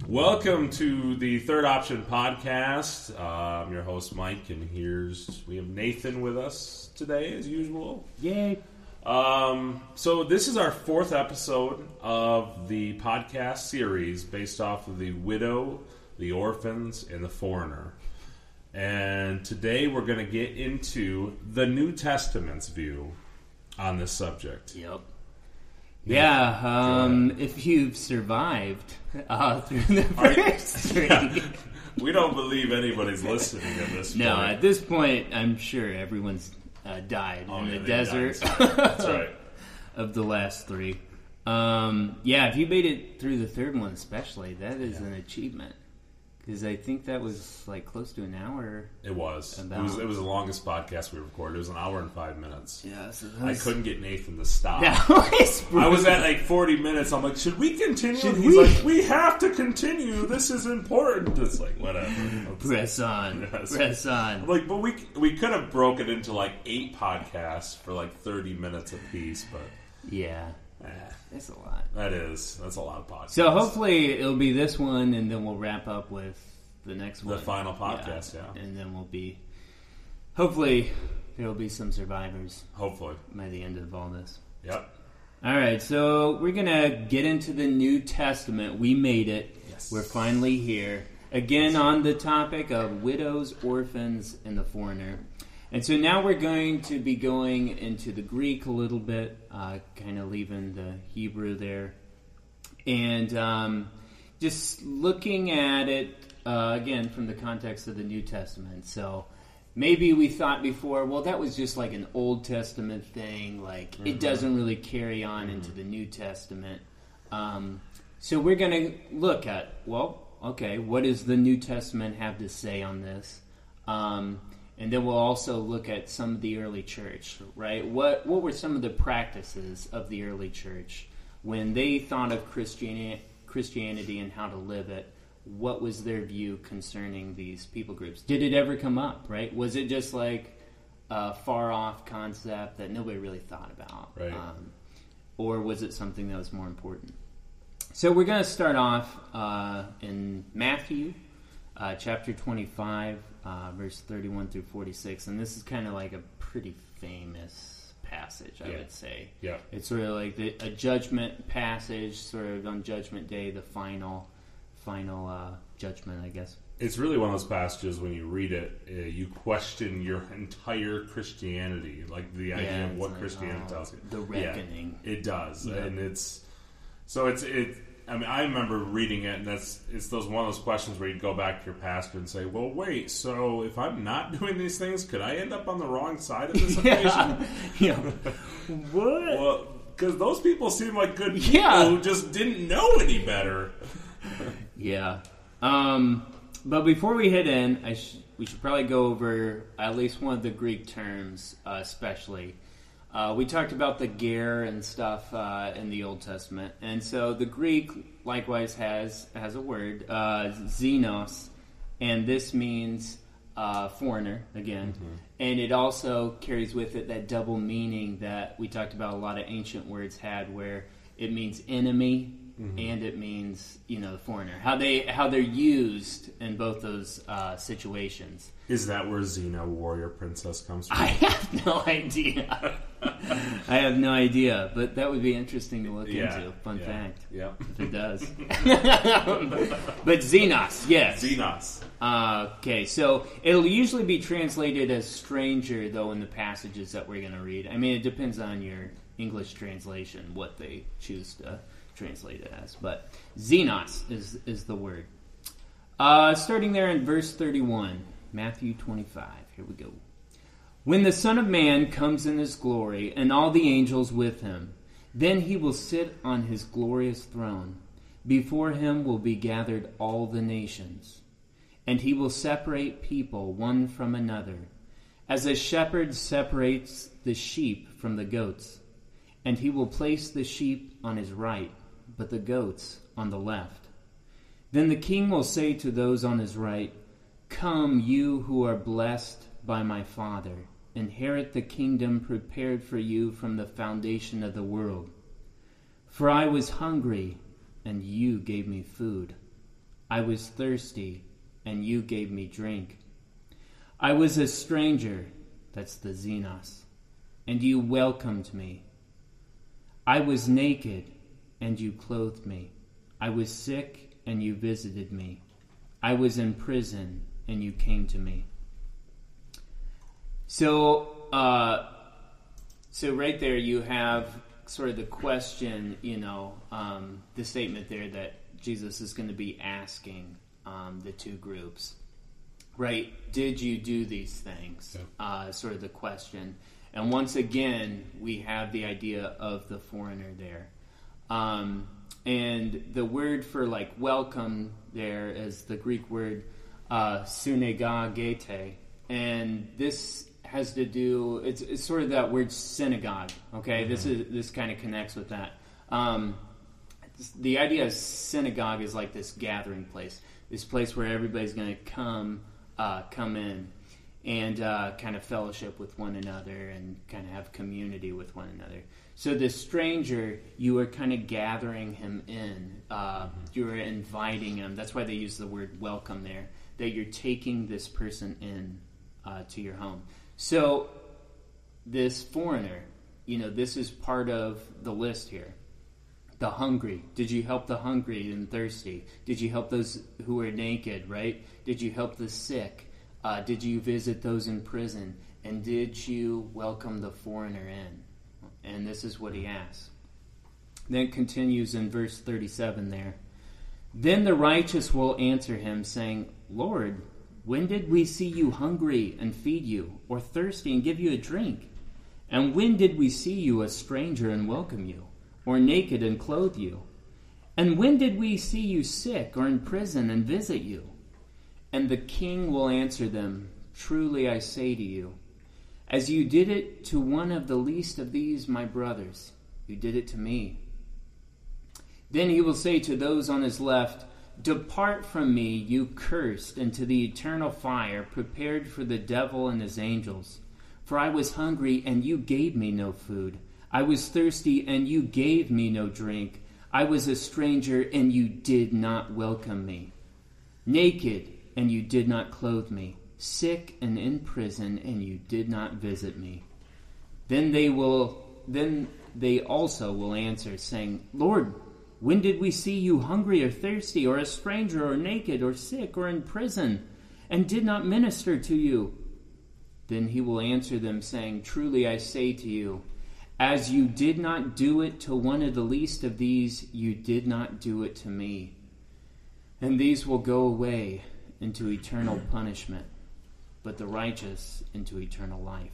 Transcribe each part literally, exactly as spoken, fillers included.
Welcome to the Third Option Podcast. Uh, I'm your host, Mike, and here's we have Nathan with us today, as usual. Yay! Um, so this is our fourth episode of the podcast series based off of the widow, the orphans, and the foreigner. And today we're going to get into the New Testament's view on this subject. Yep. Yeah, um, if you've survived uh, through the first three. Yeah. We don't believe anybody's listening at this no, point. No, at this point, I'm sure everyone's uh, died oh, in yeah, the desert. That's right. Of the last three. Um, yeah, if you made it through the third one especially, that is yeah. an achievement. Because I think that was like close to an hour. It was. About. It was. It was the longest podcast we recorded. It was an hour and five minutes. Yeah, so I couldn't get Nathan to stop. Was I was at like forty minutes. I'm like, should we continue? Should and he's we? like, we have to continue. This is important. It's like whatever. Let's, Press on. Yes. Press on. I'm like, but we we could have broken into like eight podcasts for like thirty minutes apiece. But yeah. Eh, that's a lot. That is. That's a lot of podcasts. So hopefully it'll be this one, and then we'll wrap up with the next one. The final podcast, yeah. yeah. And then we'll be... Hopefully there'll be some survivors. Hopefully. By the end of all this. Yep. All right, so we're going to get into the New Testament. We made it. Yes. We're finally here. Again, on the topic of widows, orphans, and the foreigner. And so now we're going to be going into the Greek a little bit, uh, kind of leaving the Hebrew there. And um, just looking at it, uh, again, from the context of the New Testament. So maybe we thought before, well, that was just like an Old Testament thing. Like, mm-hmm. it doesn't really carry on mm-hmm. into the New Testament. Um, so we're going to look at, well, okay, what does the New Testament have to say on this? Um And then we'll also look at some of the early church, right? What what were some of the practices of the early church when they thought of Christianity, Christianity and how to live it? What was their view concerning these people groups? Did it ever come up, right? Was it just like a far-off concept that nobody really thought about? Right. Um, or was it something that was more important? So we're going to start off uh, in Matthew uh, chapter twenty-five. Uh, verse thirty-one through forty-six, and this is kind of like a pretty famous passage, I yeah. would say. Yeah, it's sort of like the, a judgment passage, sort of on Judgment Day, the final, final uh, judgment, I guess. It's really one of those passages when you read it, uh, you question your entire Christianity, like the idea yeah, of what like, Christianity oh, tells you. The reckoning. Yeah, it does, yeah. and it's so it's it. I mean, I remember reading it, and that's it's those one of those questions where you go back to your pastor and say, "Well, wait. So if I'm not doing these things, could I end up on the wrong side of this equation?" yeah. What? Well, because those people seem like good people yeah. who just didn't know any better. yeah. Um, but before we hit in, I sh- we should probably go over at least one of the Greek terms, uh, especially. Uh, we talked about the ger and stuff uh, in the Old Testament, and so the Greek likewise has has a word, uh, xenos, and this means uh, foreigner again, mm-hmm. and it also carries with it that double meaning that we talked about. A lot of ancient words had, where it means enemy mm-hmm. and it means you know the foreigner. How they how they're used in both those uh, situations. Is that where Xena, warrior princess, comes from? I have no idea. I have no idea, but that would be interesting to look yeah, into. Fun yeah, fact. Yeah. If it does. But Xenos, yes. Xenos. Uh, okay, so it'll usually be translated as stranger, though, in the passages that we're going to read. I mean, it depends on your English translation, what they choose to translate it as. But Xenos is, is the word. Uh, starting there in verse thirty-one. Matthew twenty-five. Here we go. When the Son of Man comes in his glory, and all the angels with him, then he will sit on his glorious throne. Before him will be gathered all the nations. And he will separate people one from another, as a shepherd separates the sheep from the goats. And he will place the sheep on his right, but the goats on the left. Then the king will say to those on his right, "Come, you who are blessed by my Father, inherit the kingdom prepared for you from the foundation of the world. For I was hungry, and you gave me food. I was thirsty, and you gave me drink. I was a stranger, that's the xenos, and you welcomed me. I was naked, and you clothed me. I was sick, and you visited me. I was in prison, and you came to me. So, uh, so right there you have sort of the question, you know, um, the statement there that Jesus is going to be asking um, the two groups, right? Did you do these things? Yeah. Uh, sort of the question. And once again, we have the idea of the foreigner there. Um, and the word for like welcome there is the Greek word uh, sunegagete. And this has to do, it's, it's sort of that word synagogue, okay? Mm-hmm. This is this kind of connects with that. Um, the idea of synagogue is like this gathering place, this place where everybody's going to come, uh, come in and uh, kind of fellowship with one another and kind of have community with one another. So the stranger, you are kind of gathering him in. Uh, mm-hmm. You are inviting him. That's why they use the word welcome there, that you're taking this person in uh, to your home. So this foreigner, you know, this is part of the list here. The hungry. Did you help the hungry and thirsty? Did you help those who are naked, right? Did you help the sick? Uh, did you visit those in prison? And did you welcome the foreigner in? And this is what he asks. Then it continues in verse thirty-seven there. Then the righteous will answer him, saying, Lord, when did we see you hungry and feed you, or thirsty and give you a drink? And when did we see you a stranger and welcome you, or naked and clothe you? And when did we see you sick or in prison and visit you? And the king will answer them, Truly I say to you, as you did it to one of the least of these my brothers, you did it to me. Then he will say to those on his left, Depart from me, you cursed, into the eternal fire prepared for the devil and his angels. For I was hungry, and you gave me no food. I was thirsty, and you gave me no drink. I was a stranger, and you did not welcome me. Naked, and you did not clothe me. Sick and in prison, and you did not visit me. Then they will, then they also will answer, saying, Lord, when did we see you hungry or thirsty, or a stranger, or naked, or sick, or in prison, and did not minister to you? Then he will answer them, saying, Truly I say to you, as you did not do it to one of the least of these, you did not do it to me. And these will go away into eternal punishment, but the righteous into eternal life.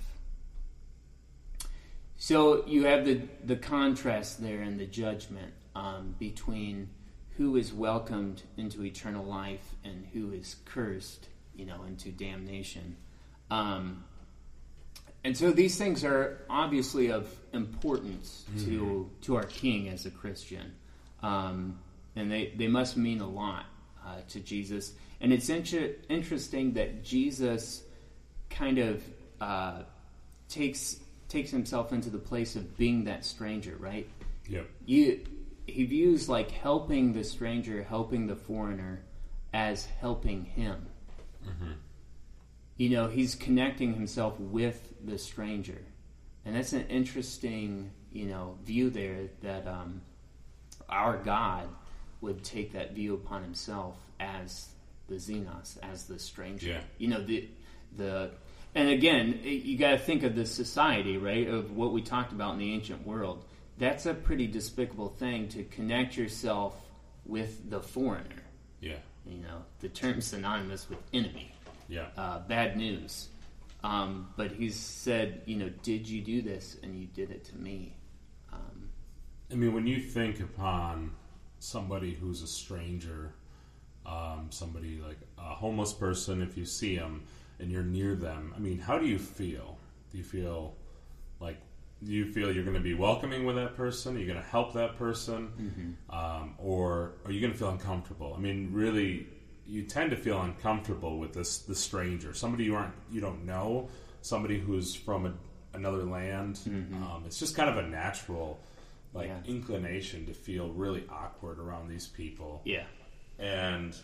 So you have the, the contrast there in the judgment um, between who is welcomed into eternal life and who is cursed, you know, into damnation. Um, and so these things are obviously of importance mm-hmm. to to our King as a Christian. Um, and they, they must mean a lot uh, to Jesus. And it's inter- interesting that Jesus kind of uh, takes takes himself into the place of being that stranger, right? Yep. You, he views like helping the stranger, helping the foreigner, as helping him. Mm-hmm. You know, he's connecting himself with the stranger. And that's an interesting, you know, view there that um, our God would take that view upon himself as the xenos, as the stranger. Yeah. You know, the the and again, you got to think of the society, right, of what we talked about in the ancient world. That's a pretty despicable thing, to connect yourself with the foreigner. Yeah. You know, the term's synonymous with enemy. Yeah. Uh, bad news. Um, but he's said, you know, did you do this? And you did it to me. Um, I mean, when you think upon somebody who's a stranger, um, somebody like a homeless person, if you see them and you're near them, I mean, how do you feel? Do you feel like, do you feel you're going to be welcoming with that person? Are you going to help that person? Mm-hmm. Um, or are you going to feel uncomfortable? I mean, really, you tend to feel uncomfortable with this the stranger, somebody you aren't you don't know, somebody who's from a, another land. Mm-hmm. Um, it's just kind of a natural like yeah. inclination to feel really awkward around these people. Yeah, and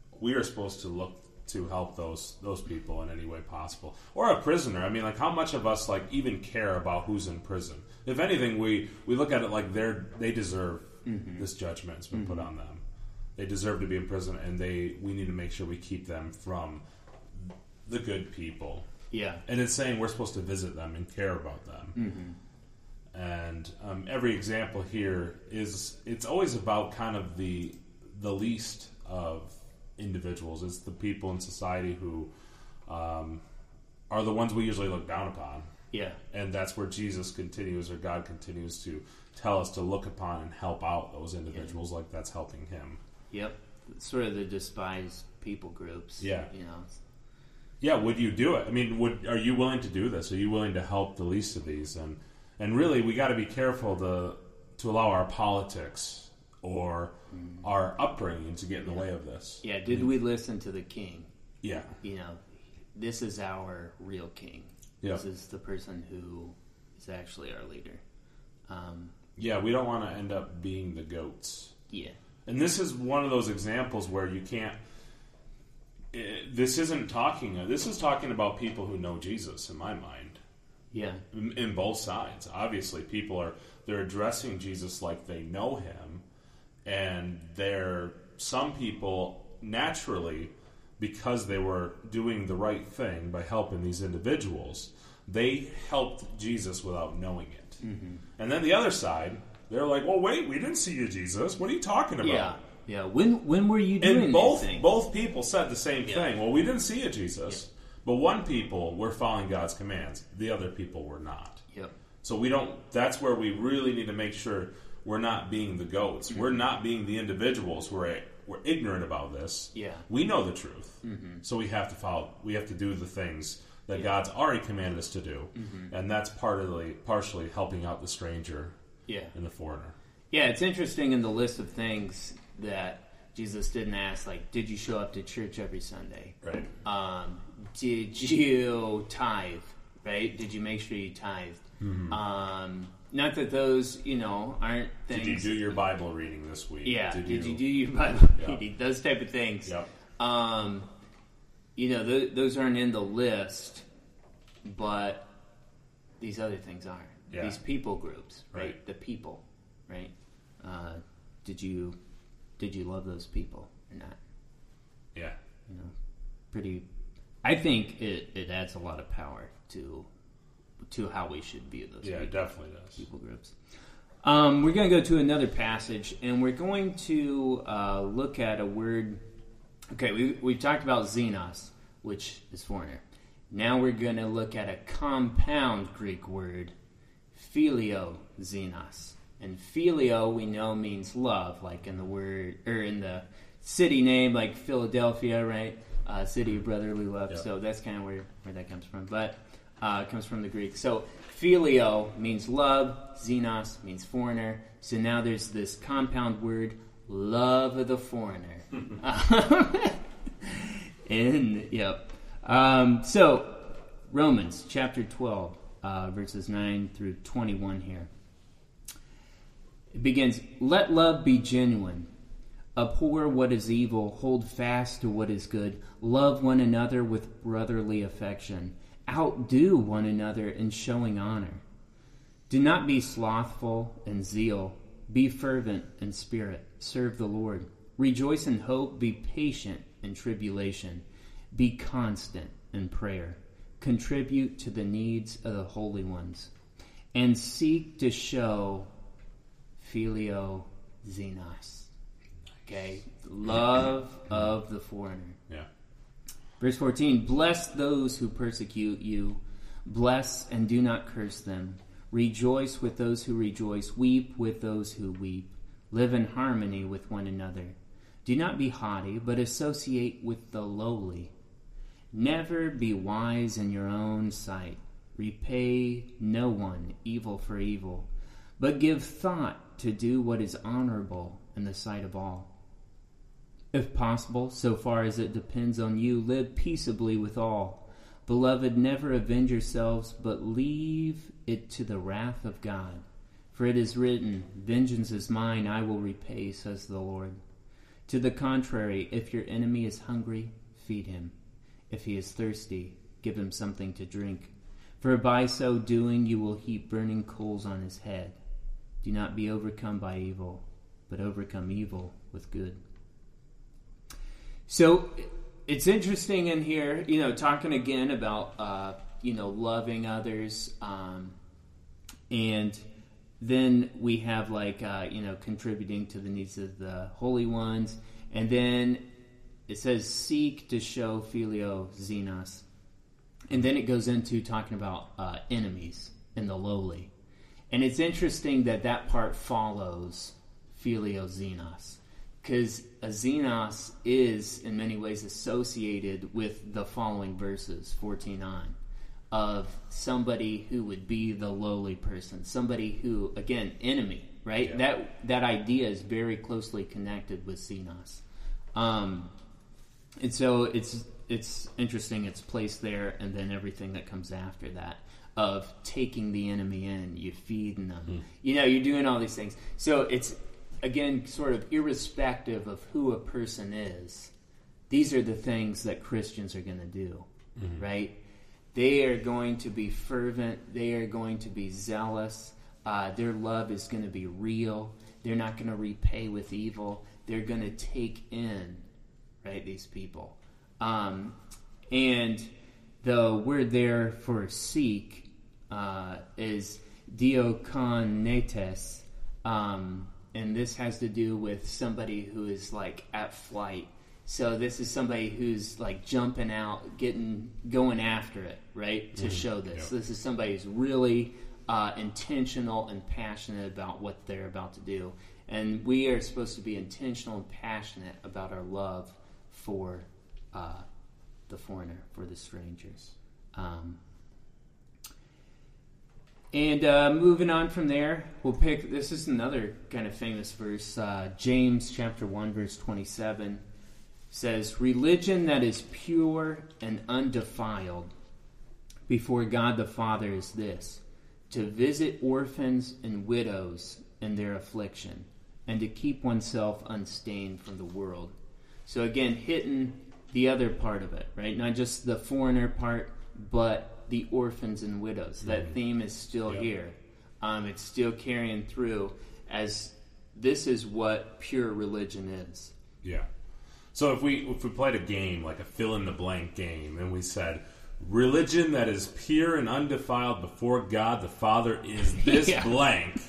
we are supposed to look to help those those people in any way possible. Or a prisoner. I mean, like, how much of us, like, even care about who's in prison? If anything, we, we look at it like they're they deserve mm-hmm. this judgment that's been mm-hmm. put on them. They deserve to be in prison, and they we need to make sure we keep them from the good people. Yeah. And it's saying we're supposed to visit them and care about them. Mm-hmm. And um, every example here is, it's always about kind of the the least of individuals. It's the people in society who um, are the ones we usually look down upon. Yeah. And that's where Jesus continues, or God continues to tell us to look upon and help out those individuals, yeah. like that's helping him. Yep. Sort of the despised people groups. Yeah. You know. Yeah, would you do it? I mean, would are you willing to do this? Are you willing to help the least of these? And and really, we got to be careful to to allow our politics or mm. our upbringing to get in the yeah. way of this. Yeah, did we listen to the king? Yeah. You know, this is our real king. Yeah. This is the person who is actually our leader. Um, yeah, we don't want to end up being the goats. Yeah. And this is one of those examples where you can't... It, this isn't talking... This is talking about people who know Jesus, in my mind. Yeah. In, in both sides. Obviously, people are... They're addressing Jesus like they know him. And they're... Some people, naturally, because they were doing the right thing by helping these individuals, they helped Jesus without knowing it. Mm-hmm. And then the other side... They're like, well, wait, we didn't see you, Jesus. What are you talking about? Yeah, yeah. When when were you doing and both, these things? both people said the same yeah. thing. Well, we didn't see you, Jesus. Yeah. But one people were following God's commands. The other people were not. Yep. So we don't. That's where we really need to make sure we're not being the goats. Mm-hmm. We're not being the individuals who are we're ignorant about this. Yeah. We know the truth. Mm-hmm. So we have to follow. We have to do the things that yeah. God's already commanded us to do, mm-hmm. and that's partly partially helping out the stranger. Yeah. And the foreigner. Yeah, it's interesting in the list of things that Jesus didn't ask, like, did you show up to church every Sunday? Right. Um, did you tithe? Right? Did you make sure you tithed? Mm-hmm. Um, not that those, you know, aren't things. Did you do your Bible reading this week? Yeah. Did, did you... you do your Bible yeah. reading? Those type of things. Yep. Um, you know, th- those aren't in the list, but these other things are. Yeah. These people groups, right? right? The people, right? Uh, did you did you love those people or not? Yeah. You know, pretty. I think it, it adds a lot of power to to how we should view those. Yeah, people, it definitely does. People groups. Um, we're going to go to another passage, and we're going to uh, look at a word. Okay, we we've talked about xenos, which is foreigner. Now we're going to look at a compound Greek word, phileo xenos. And phileo, we know, means love, like in the word, or in the city name, like Philadelphia, right? Uh, city of brotherly love. Yep. So that's kind of where, where that comes from. But uh, it comes from the Greek. So phileo means love, xenos means foreigner. So now there's this compound word, love of the foreigner. and, yep. Um, so, Romans chapter twelve, uh, verses nine through twenty-one here. It begins, let love be genuine. Abhor what is evil. Hold fast to what is good. Love one another with brotherly affection. Outdo one another in showing honor. Do not be slothful in zeal. Be fervent in spirit. Serve the Lord. Rejoice in hope. Be patient in tribulation. Be constant in prayer. Contribute to the needs of the holy ones. And seek to show phileo xenos. Okay? Love of the foreigner. Yeah. Verse fourteen, bless those who persecute you. Bless and do not curse them. Rejoice with those who rejoice. Weep with those who weep. Live in harmony with one another. Do not be haughty, but associate with the lowly. Never be wise in your own sight. Repay no one evil for evil, but give thought to do what is honorable in the sight of all. If possible, so far as it depends on you, live peaceably with all. Beloved, never avenge yourselves, but leave it to the wrath of God. For it is written, vengeance is mine, I will repay, says the Lord. To the contrary, if your enemy is hungry, feed him. If he is thirsty, give him something to drink. For by so doing you will heap burning coals on his head. Do not be overcome by evil, but overcome evil with good. So it's interesting in here, you know, talking again about, uh, you know, loving others. Um, and then we have like, uh, you know, contributing to the needs of the holy ones. And then it says, seek to show phileo xenos. And then it goes into talking about uh, enemies and the lowly. And it's interesting that that part follows phileo xenos, because a xenos is in many ways associated with the following verses, fourteen nine, of somebody who would be the lowly person, somebody who, again, enemy, right? Yeah. That that idea is very closely connected with xenos. Um, and so it's it's interesting it's placed there, and then everything that comes after that of taking the enemy in, you feeding them. Mm. You know, you're doing all these things. So it's, again, sort of irrespective of who a person is, these are the things that Christians are going to do, mm-hmm. right? They are going to be fervent. They are going to be zealous. Uh, their love is going to be real. They're not going to repay with evil. They're going to take in, right, these people. Um, and the word there for seek uh, is diokonetes, um, and this has to do with somebody who is like at flight. So this is somebody who's like jumping out, getting, going after it, right? To mm-hmm. show this. Yep. This is somebody who's really uh, intentional and passionate about what they're about to do. And we are supposed to be intentional and passionate about our love for uh, the foreigner, for the strangers. Um, and uh, moving on from there, we'll pick, this is another kind of famous verse, uh, James chapter one, verse twenty-seven. Says, religion that is pure and undefiled before God the Father is this, to visit orphans and widows in their affliction, and to keep oneself unstained from the world. So again, hitting the other part of it, right? Not just the foreigner part, but the orphans and widows. That mm-hmm. theme is still yep. here. Um, it's still carrying through, as this is what pure religion is. Yeah. So if we if we played a game, like a fill-in-the-blank game, and we said, religion that is pure and undefiled before God the Father is this yeah. blank,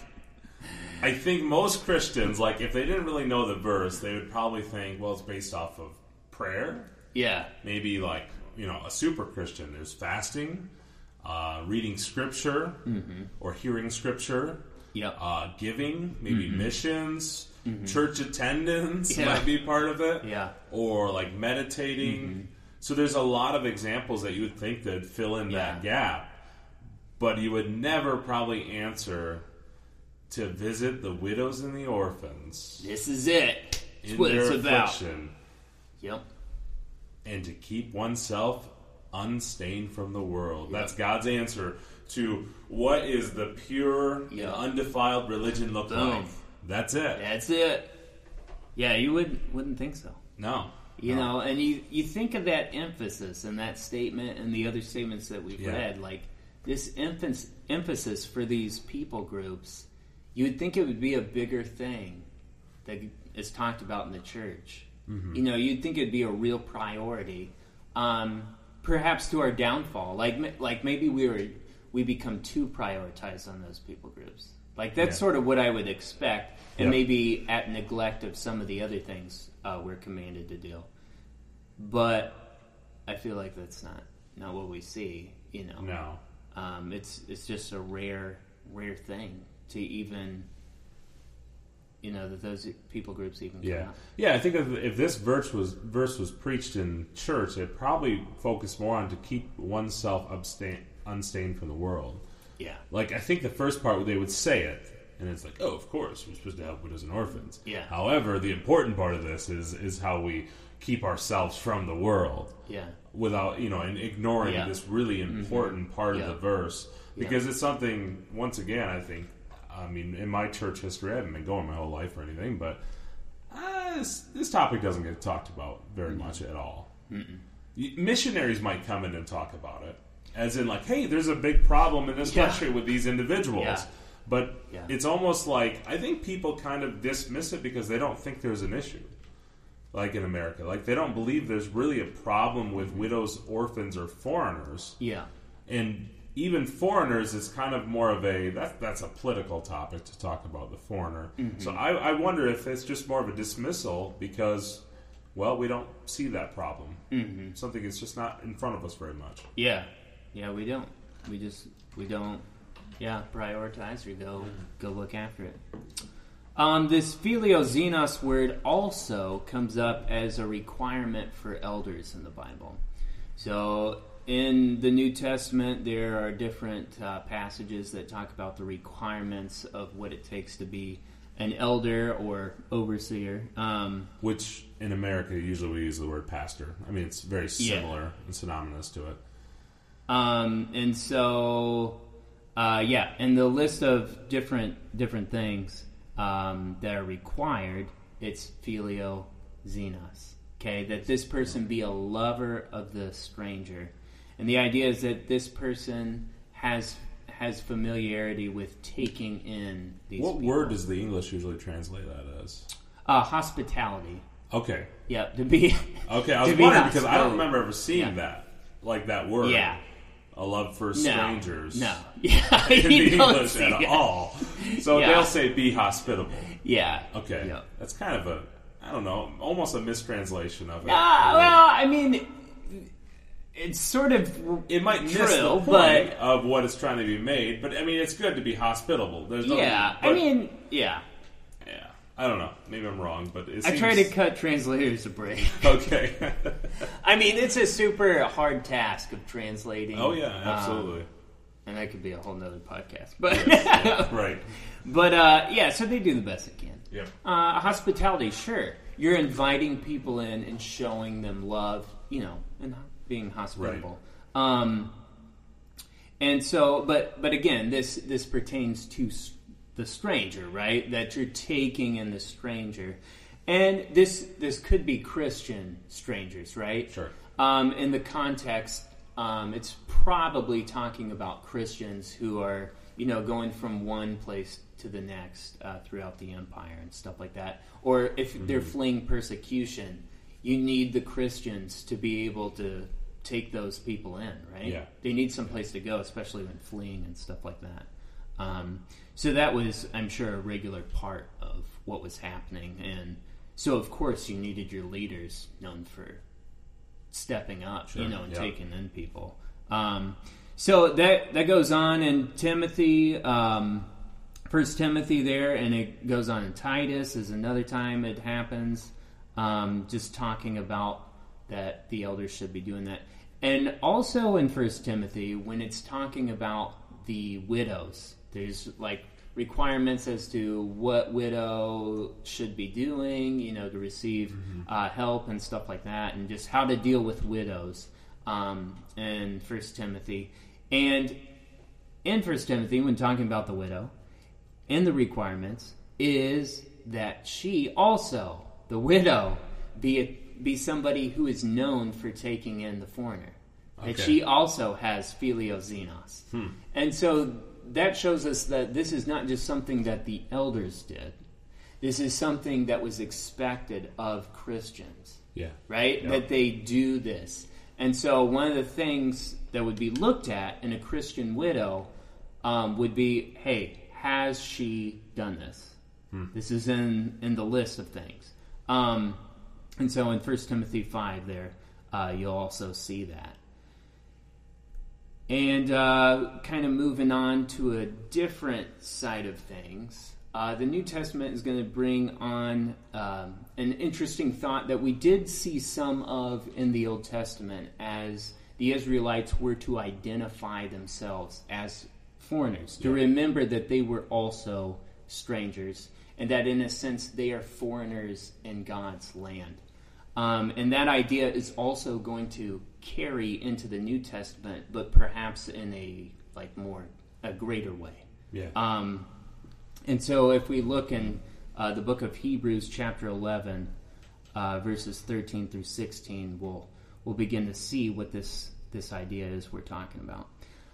I think most Christians, like, if they didn't really know the verse, they would probably think, well, it's based off of prayer. Yeah. Maybe, like, you know, a super Christian. There's fasting, uh, reading Scripture, mm-hmm. or hearing Scripture, yep. uh, giving, maybe mm-hmm. missions, mm-hmm. church attendance yeah. might be part of it. Yeah. Or, like, meditating. Mm-hmm. So there's a lot of examples that you would think that fill in yeah. that gap. But you would never probably answer to visit the widows and the orphans. This is it. It's in what their it's about. affliction. Yep. And to keep oneself unstained from the world. Yep. That's God's answer to what is the pure, yep. undefiled religion look Boom. like. That's it. That's it. Yeah, you wouldn't wouldn't think so. No. You no. know, and you, you think of that emphasis and that statement and the other statements that we've yeah. read, like this emph- emphasis for these people groups, you would think it would be a bigger thing that is talked about in the church. Mm-hmm. You know, you'd think it'd be a real priority, um, perhaps to our downfall. Like, like maybe we were we become too prioritized on those people groups. Like that's yeah. sort of what I would expect, and yep. maybe at neglect of some of the other things uh, we're commanded to do. But I feel like that's not not what we see. You know, no, um, it's it's just a rare rare thing to even. You know, that those people groups even yeah. come out. Yeah, I think if, if this verse was verse was preached in church, it probably focused more on to keep oneself abstain, unstained from the world. Yeah. Like, I think the first part, they would say it, and it's like, oh, of course, we're supposed to help widows and orphans. Yeah. However, the important part of this is is how we keep ourselves from the world. Yeah. Without, you know, and ignoring yeah. this really important mm-hmm. part yeah. of the verse. Because yeah. it's something, once again, I think, I mean, in my church history, I haven't been going my whole life or anything, but I eh, this, this topic doesn't get talked about very mm-hmm. much at all. Mm-mm. Missionaries might come in and talk about it, as in like, hey, there's a big problem in this yeah. country with these individuals. Yeah. But yeah. it's almost like, I think people kind of dismiss it because they don't think there's an issue. Like in America. Like they don't believe there's really a problem with widows, orphans, or foreigners. Yeah. And even foreigners is kind of more of a, that, that's a political topic to talk about the foreigner. Mm-hmm. So I, I wonder if it's just more of a dismissal because, well, we don't see that problem. Mm-hmm. Something that's just not in front of us very much. Yeah. Yeah, we don't. We just, we don't, yeah, prioritize or go, go look after it. Um, this philoxenos word also comes up as a requirement for elders in the Bible. So in the New Testament, there are different uh, passages that talk about the requirements of what it takes to be an elder or overseer. Um, Which in America, usually we use the word pastor. I mean, it's very similar yeah. and synonymous to it. Um, and so, uh, yeah, and the list of different different things Um, that are required, it's philoxenos. Okay, that this person be a lover of the stranger, and the idea is that this person has has familiarity with taking in these. What people. word does the English usually translate that as? Uh, hospitality. Okay. Yeah, to be. Okay, I was wondering because I don't remember ever seeing yeah. that, like that word. Yeah. A love for strangers. No, no. Yeah, in the English at it. all. So yeah. they'll say be hospitable. Yeah. Okay. Yeah. That's kind of a, I don't know, almost a mistranslation of it. Uh, well, I mean, it's sort of It might true, miss the point but, of what is trying to be made, but I mean, it's good to be hospitable. There's no, yeah, but, I mean, yeah. Yeah. I don't know. Maybe I'm wrong, but it I seems... try to cut translators a break. Okay. I mean, it's a super hard task of translating. Oh, yeah, absolutely. Um, and that could be a whole nother podcast. But yes, yeah, right. But, uh, yeah, so they do the best they can. Yeah. Uh, hospitality, sure. You're inviting people in and showing them love, you know, and being hospitable. Right. Um, and so, but but again, this, this pertains to the stranger, right? That you're taking in the stranger. And this this could be Christian strangers, right? Sure. Um, in the context, um, it's probably talking about Christians who are, you know, going from one place to the next uh, throughout the empire and stuff like that. Or if mm-hmm. they're fleeing persecution, you need the Christians to be able to take those people in, right? Yeah. They need some place to go, especially when fleeing and stuff like that. Um, so that was, I'm sure, a regular part of what was happening. And so, of course, you needed your leaders known for stepping up, sure. you know, and yep. taking in people. Um, so that that goes on in Timothy, um, First Timothy there, and it goes on in Titus is another time it happens, um, just talking about that the elders should be doing that. And also in First Timothy, when it's talking about the widows, there's like requirements as to what widow should be doing, you know, to receive mm-hmm. uh, help and stuff like that, and just how to deal with widows um, in First Timothy. And in First Timothy, when talking about the widow, in the requirements is that she also, the widow, be a, be somebody who is known for taking in the foreigner. Okay. That she also has philoxenos. Hmm. And so that shows us that this is not just something that the elders did. This is something that was expected of Christians. Yeah. Right? Yep. That they do this. And so one of the things that would be looked at in a Christian widow um, would be, hey, has she done this? Hmm. This is in, in the list of things. Um, and so in First Timothy five there, uh, you'll also see that. And uh, kind of moving on to a different side of things, uh, the New Testament is going to bring on um, an interesting thought that we did see some of in the Old Testament as the Israelites were to identify themselves as foreigners, to yeah. remember that they were also strangers, and that in a sense they are foreigners in God's land. Um, and that idea is also going to carry into the New Testament, but perhaps in a like more a greater way. Yeah. Um, and so if we look in uh, the book of Hebrews, chapter eleven, uh, verses thirteen through sixteen, we'll we'll begin to see what this this idea is we're talking about.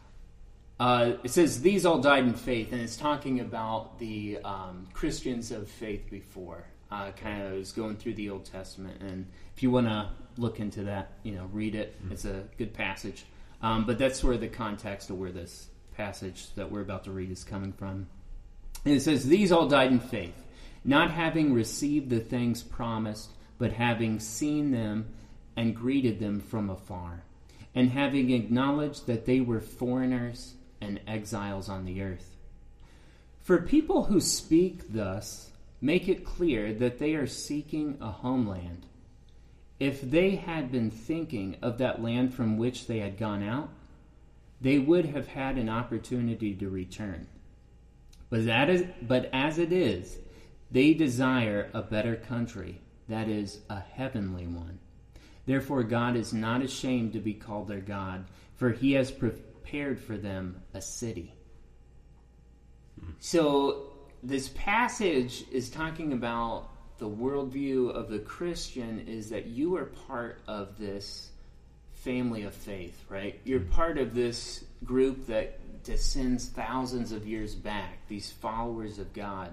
Uh, it says, these all died in faith, and it's talking about the um, Christians of faith before. Uh, kind of is going through the Old Testament, and if you want to look into that, you know, read it. Mm-hmm. It's a good passage. Um, but that's where the context of where this passage that we're about to read is coming from. And it says, these all died in faith, not having received the things promised, but having seen them and greeted them from afar, and having acknowledged that they were foreigners and exiles on the earth. For people who speak thus make it clear that they are seeking a homeland. If they had been thinking of that land from which they had gone out, they would have had an opportunity to return. But, that is, but as it is, they desire a better country, that is, a heavenly one. Therefore God is not ashamed to be called their God, for he has prepared for them a city. Hmm. So this passage is talking about the worldview of the Christian is that you are part of this family of faith, right? You're part of this group that descends thousands of years back, these followers of God,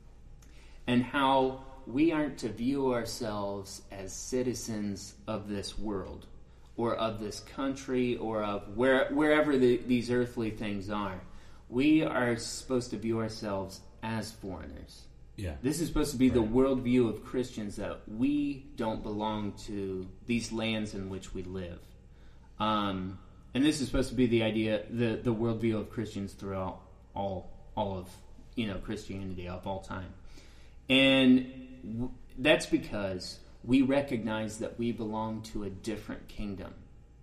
and how we aren't to view ourselves as citizens of this world or of this country or of where, wherever the, these earthly things are. We are supposed to view ourselves as foreigners. Yeah. This is supposed to be right. the worldview of Christians, that we don't belong to these lands in which we live. Um, and this is supposed to be the idea, the, the worldview of Christians throughout all all of you know Christianity of all time. And w- that's because we recognize that we belong to a different kingdom.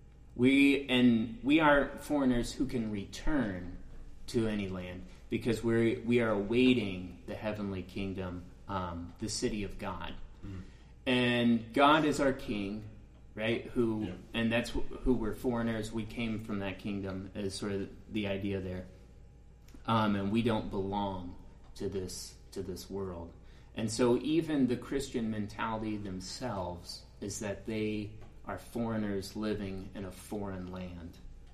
We and we are foreigners who can return to any land, because we we are awaiting the heavenly kingdom, um, the city of God. Mm. And God is our king, right? Who yeah. And that's wh- who we're foreigners. We came from that kingdom, is sort of the idea there. Um, and we don't belong to this to this world. And so even the Christian mentality themselves is that they are foreigners living in a foreign land.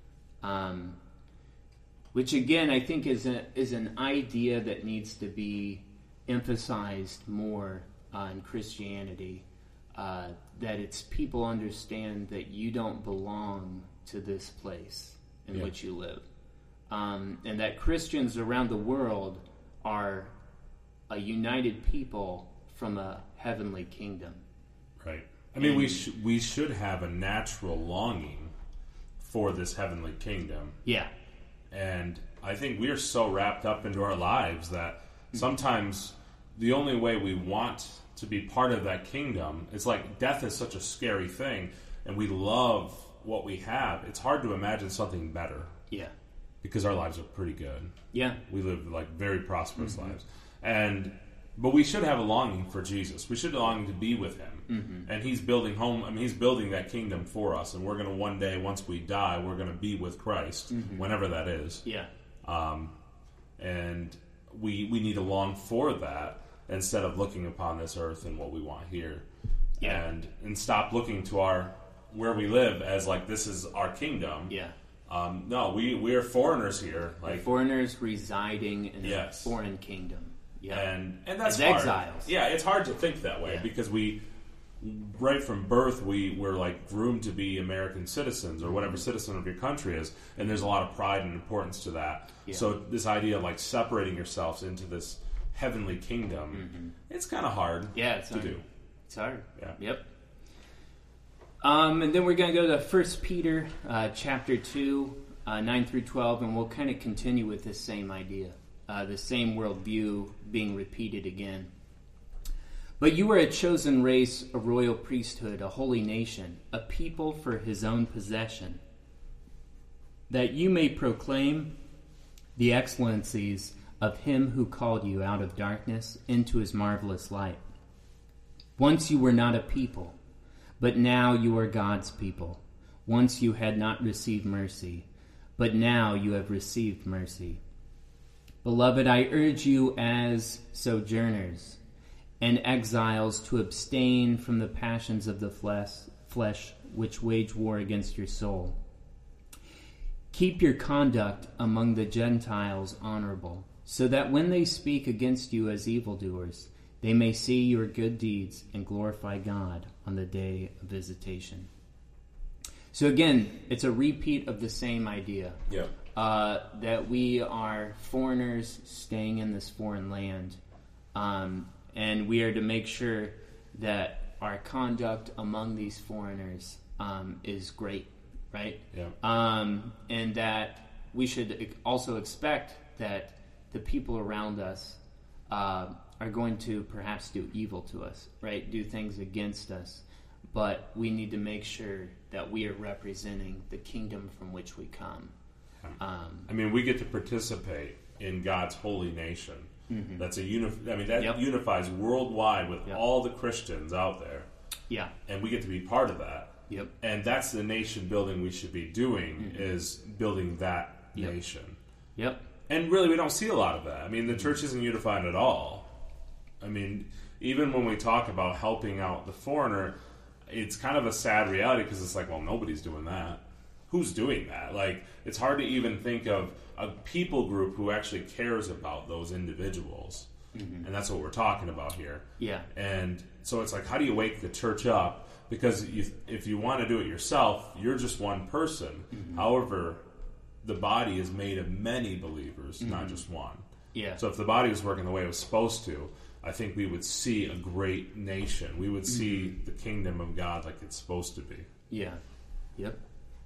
Um Which again, I think is a, is an idea that needs to be emphasized more uh, in Christianity. Uh, that it's people understand that you don't belong to this place in yeah. which you live, um, and that Christians around the world are a united people from a heavenly kingdom. Right. I mean, and, we sh- we should have a natural longing for this heavenly kingdom. Yeah. And I think we are so wrapped up into our lives that sometimes the only way we want to be part of that kingdom, it's like death is such a scary thing, and we love what we have. It's hard to imagine something better. Yeah. Because our lives are pretty good. Yeah. We live like very prosperous mm-hmm. lives. And but we should have a longing for Jesus. We should long to be with him. Mm-hmm. And he's building home, I mean, he's building that kingdom for us. And we're going to one day, once we die, we're going to be with Christ, mm-hmm. whenever that is. Yeah. Um, and we we need to long for that instead of looking upon this earth and what we want here. Yeah. And and stop looking to our where we live as like this is our kingdom. Yeah. Um, no, we, we are foreigners here. Like foreigners residing in yes. a foreign kingdom. Yeah. And and that's as hard. exiles. Yeah, it's hard to think that way yeah. because we right from birth we were like groomed to be American citizens or whatever citizen of your country is, and there's a lot of pride and importance to that. Yeah. So this idea of like separating yourselves into this heavenly kingdom, mm-hmm. it's kind of hard. Yeah, it's to hard. do. It's hard. Yeah. Yep. Um, and then we're going to go to First Peter uh, chapter two, uh, nine through twelve, and we'll kind of continue with this same idea, uh, the same worldview being repeated again. But you are a chosen race, a royal priesthood, a holy nation, a people for his own possession, that you may proclaim the excellencies of him who called you out of darkness into his marvelous light. Once you were not a people, but now you are God's people. Once you had not received mercy, but now you have received mercy. Beloved, I urge you as sojourners and exiles to abstain from the passions of the flesh, flesh which wage war against your soul. Keep your conduct among the Gentiles honorable, so that when they speak against you as evildoers, they may see your good deeds and glorify God on the day of visitation. So again, it's a repeat of the same idea. Yep. Uh, that we are foreigners staying in this foreign land, um, and we are to make sure that our conduct among these foreigners um, is great, right? Yeah. Um, and that we should also expect that the people around us uh, are going to perhaps do evil to us, right? Do things against us. But we need to make sure that we are representing the kingdom from which we come. Um, I mean, we get to participate in God's holy nation. Mm-hmm. That's a unif- I mean, that yep. unifies worldwide with yep. all the Christians out there. Yeah. And we get to be part of that. Yep. And that's the nation building we should be doing, mm-hmm. is building that yep. nation. Yep. And really, we don't see a lot of that. I mean, the church isn't unified at all. I mean, even when we talk about helping out the foreigner, it's kind of a sad reality because it's like, well, nobody's doing that. Who's doing that? Like, it's hard to even think of a people group who actually cares about those individuals. Mm-hmm. And that's what we're talking about here. Yeah. And so it's like, how do you wake the church up? Because you, if you want to do it yourself, you're just one person. Mm-hmm. However, the body is made of many believers, mm-hmm. not just one. Yeah. So if the body was working the way it was supposed to, I think we would see a great nation. We would see mm-hmm. the kingdom of God like it's supposed to be. Yeah. Yep.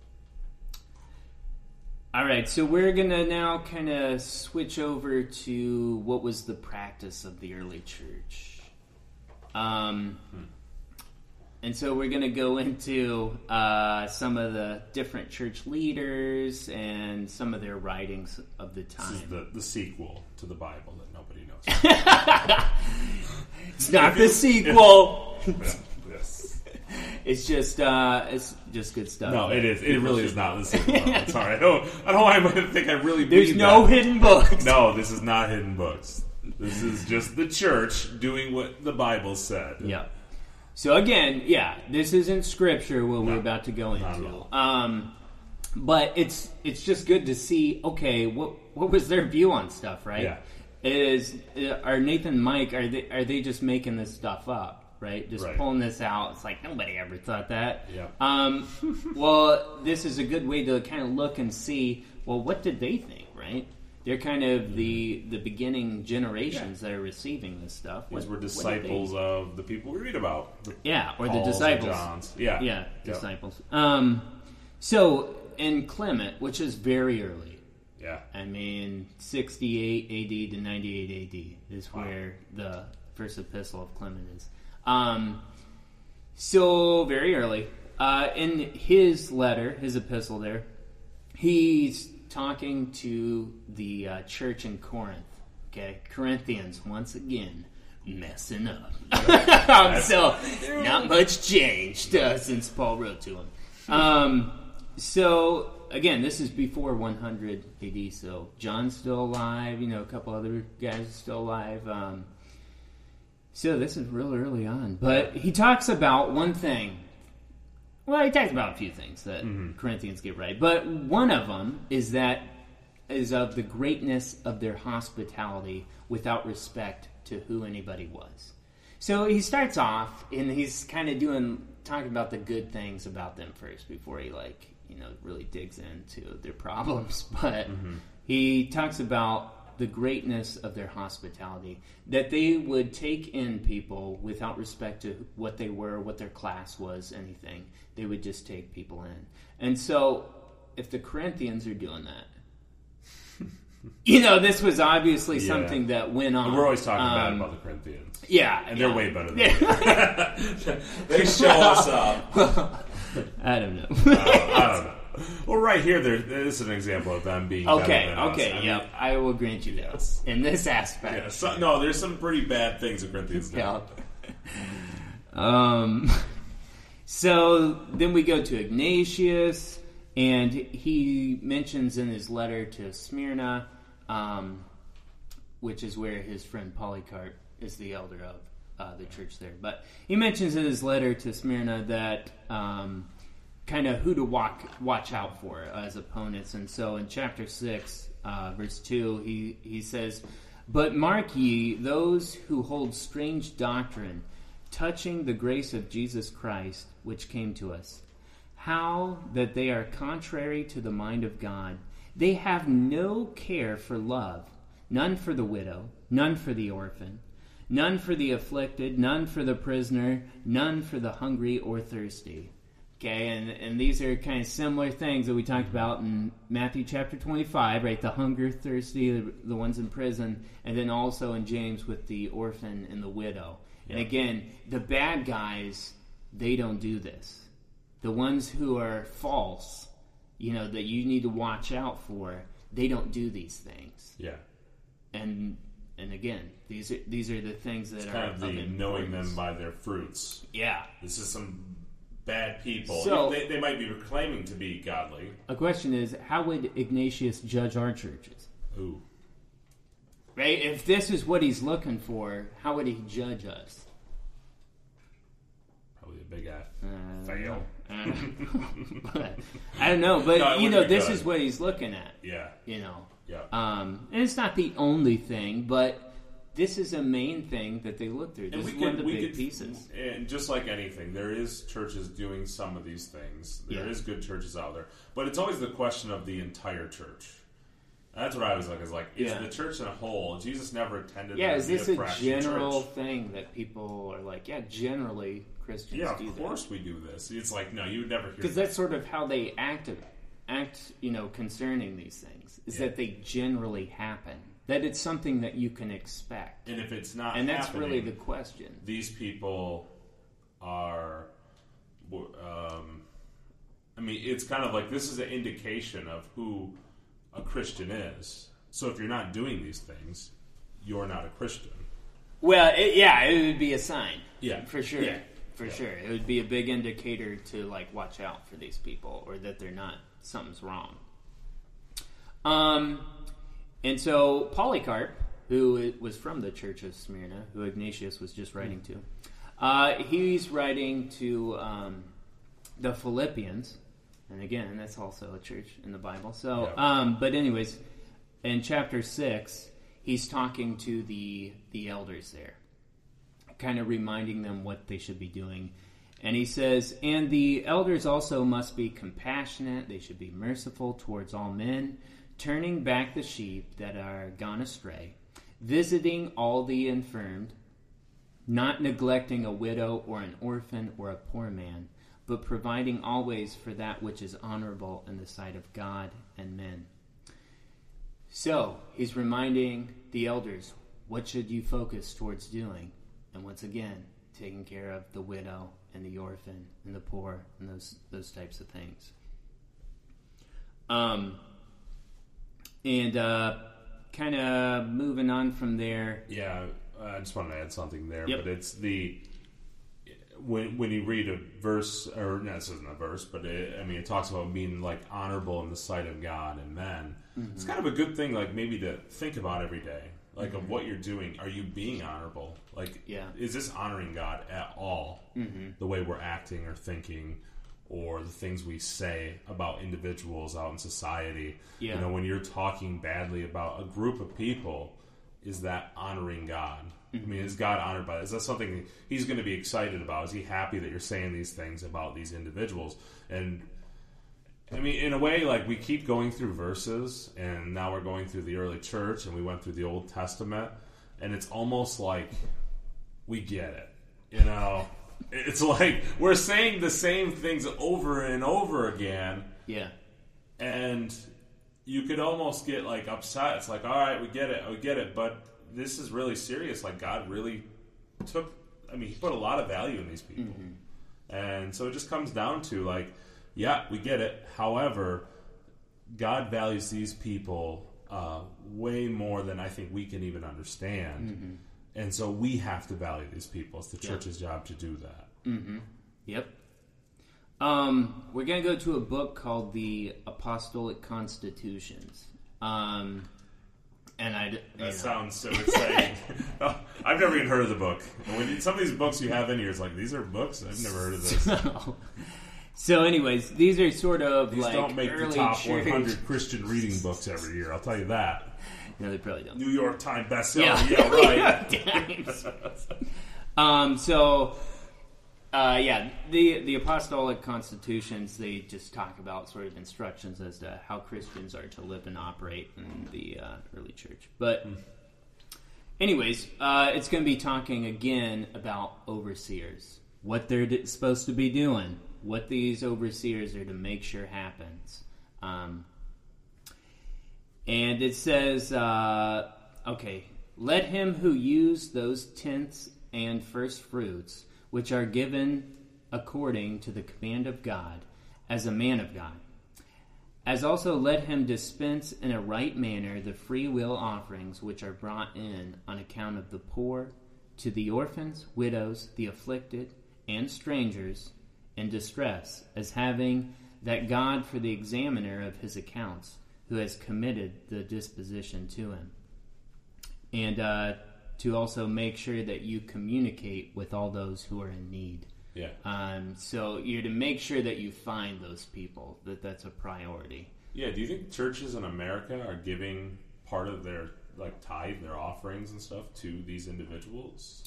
All right, so we're going to now kind of switch over to what was the practice of the early church. Um, hmm. And so we're going to go into uh, some of the different church leaders and some of their writings of the time. This is the, the sequel to the Bible that nobody knows. It's not the sequel. Yeah, yes. It's just uh, it's just good stuff. No, it is. It really is not the sequel. I'm sorry. I don't, I don't know why I'm going to think I really There's no that. hidden books. No, this is not hidden books. This is just the church doing what the Bible said. Yeah. So again, yeah, this isn't scripture what no, we're about to go into. Um, but it's it's just good to see, okay, what what was their view on stuff, right? Yeah. Is are Nathan and Mike, are they are they just making this stuff up, right? Just right. pulling this out. It's like nobody ever thought that. Yeah. Um, well, this is a good way to kind of look and see, well, what did they think, right? They're kind of the the beginning generations yeah. that are receiving this stuff. These what, were disciples of the people we read about. The yeah, or Pauls the disciples. Johns. Yeah, yeah, yep. disciples. Um, so in Clement, which is very early. Yeah, I mean, sixty-eight A D to ninety-eight A D is wow. where the first epistle of Clement is. Um, so very early. Uh, in his letter, his epistle there, he's talking to the uh, church in Corinth. Okay, Corinthians once again messing up. um, so not much changed uh, since Paul wrote to him. Um, so again, this is before one hundred A D. So John's still alive. You know, a couple other guys are still alive. Um, so this is real early on, but he talks about one thing. Well, he talks about a few things that mm-hmm. Corinthians get right, but one of them is that is of the greatness of their hospitality without respect to who anybody was. So he starts off and he's kind of doing talking about the good things about them first before he like you know really digs into their problems. But mm-hmm. he talks about the greatness of their hospitality, that they would take in people without respect to what they were, what their class was, anything. They would just take people in. And so, if the Corinthians are doing that, you know, this was obviously yeah. something that went on. And we're always talking um, bad about the Corinthians. Yeah. And yeah. they're way better than yeah. us. They show us up. Well, I don't know. uh, I don't know. Well, right here, there this is an example of them being okay. better than Okay, us. I yep, mean, I will grant you yes. that in this aspect. Yeah, so, no, there's some pretty bad things in Corinthians now. Yeah. um. So then we go to Ignatius, and he mentions in his letter to Smyrna, um, which is where his friend Polycarp is the elder of. uh, the church there. But he mentions in his letter to Smyrna that um, kind of who to walk, watch out for as opponents. And so in chapter six, uh, verse two, he, he says, "But mark ye those who hold strange doctrine, touching the grace of Jesus Christ, which came to us, how that they are contrary to the mind of God. They have no care for love, none for the widow, none for the orphan, none for the afflicted, none for the prisoner, none for the hungry or thirsty." Okay, and, and these are kind of similar things that we talked about in Matthew chapter twenty-five, right? The hunger, thirsty, the, the ones in prison, and then also in James with the orphan and the widow. Yeah. And again, the bad guys, they don't do this. The ones who are false, you know, that you need to watch out for, they don't do these things. Yeah. And and again, these are these are the things that it's are kind of the of knowing them by their fruits. Yeah. This is some bad people. So, they, they might be claiming to be godly. A question is, how would Ignatius judge our churches? Ooh. Right? If this is what he's looking for, how would he judge us? Probably a big F. Uh, Fail. Uh, but, I don't know, but no, you know, this good. is what he's looking at. Yeah. You know. Yeah. Um, and it's not the only thing, but this is a main thing that they look through. This is one of the big could, pieces. And just like anything, there is churches doing some of these things. There yeah. is good churches out there. But it's always the question of the entire church. That's what I was like. Is like, is yeah. the church in a whole? Jesus never intended yeah, there is to be this a, a general church. thing that people are like, yeah, generally Christians yeah, do that? of course we do this. It's like, no, you would never hear Because that. that's sort of how they act, act, you know, concerning these things, is yeah. that they generally happen. That it's something that you can expect. And if it's not And that's happening, really the question. These people are, um, I mean, it's kind of like this is an indication of who a Christian is. So if you're not doing these things, you're not a Christian. Well, it, yeah, it would be a sign. Yeah. For sure. Yeah. For yeah. sure. It would be a big indicator to, like, watch out for these people or that they're not, something's wrong. Um... And so Polycarp, who was from the church of Smyrna, who Ignatius was just writing to, uh, he's writing to um, the Philippians, and again, that's also a church in the Bible. So, yeah. um, but anyways, in chapter six, he's talking to the the elders there, kind of reminding them what they should be doing. And he says, "And the elders also must be compassionate; they should be merciful towards all men, turning back the sheep that are gone astray, visiting all the infirmed, not neglecting a widow or an orphan or a poor man, but providing always for that which is honorable in the sight of God and men." So, he's reminding the elders, what should you focus towards doing? And once again, taking care of the widow and the orphan and the poor and those those types of things. Um... And uh, kind of moving on from there. Yeah, I just wanted to add something there, yep. but it's the when when you read a verse, or no, this isn't a verse, but it, I mean, it talks about being like honorable in the sight of God and men. Mm-hmm. It's kind of a good thing, like maybe to think about every day, like mm-hmm. of what you're doing. Are you being honorable? Like, yeah. is this honoring God at all? Mm-hmm. The way we're acting or thinking, or the things we say about individuals out in society. Yeah. You know, when you're talking badly about a group of people, is that honoring God? Mm-hmm. I mean, is God honored by that? Is that something he's going to be excited about? Is he happy that you're saying these things about these individuals? And, I mean, in a way, like, we keep going through verses, and now we're going through the early church, and we went through the Old Testament, and it's almost like we get it, you know? It's like we're saying the same things over and over again. Yeah. And you could almost get like upset. It's like, all right, we get it, we get it, but this is really serious. Like God really took, I mean, he put a lot of value in these people. Mm-hmm. And so it just comes down to like, yeah, we get it. However, God values these people uh, way more than I think we can even understand. Mm-hmm. And so we have to value these people. It's the church's yep. job to do that. Mm-hmm. Yep. Um, we're going to go to a book called The Apostolic Constitutions. Um, And I, that know. sounds so exciting. Oh, I've never even heard of the book. When you, some of these books you have in here, it's like, these are books? I've never heard of this. So, so anyways, these are sort of these like don't make early the top church. one hundred Christian reading books every year, I'll tell you that. No, they probably don't. New York Times bestseller, Yeah, yeah, right. um, so, uh, yeah, the the apostolic constitutions, they just talk about sort of instructions as to how Christians are to live and operate in the uh, early church. But, anyways, uh, it's going to be talking again about overseers, what they're d- supposed to be doing, what these overseers are to make sure happens. Um, and it says, uh, okay, let him who use those tenths and first fruits, which are given according to the command of God, as a man of God. As also let him dispense in a right manner the free will offerings which are brought in on account of the poor, to the orphans, widows, the afflicted, and strangers in distress, as having that God for the examiner of his accounts, who has committed the disposition to him. And uh, to also make sure that you communicate with all those who are in need. Yeah. Um, so you're to make sure that you find those people, that that's a priority. Yeah, do you think churches in America are giving part of their like tithe, their offerings and stuff to these individuals?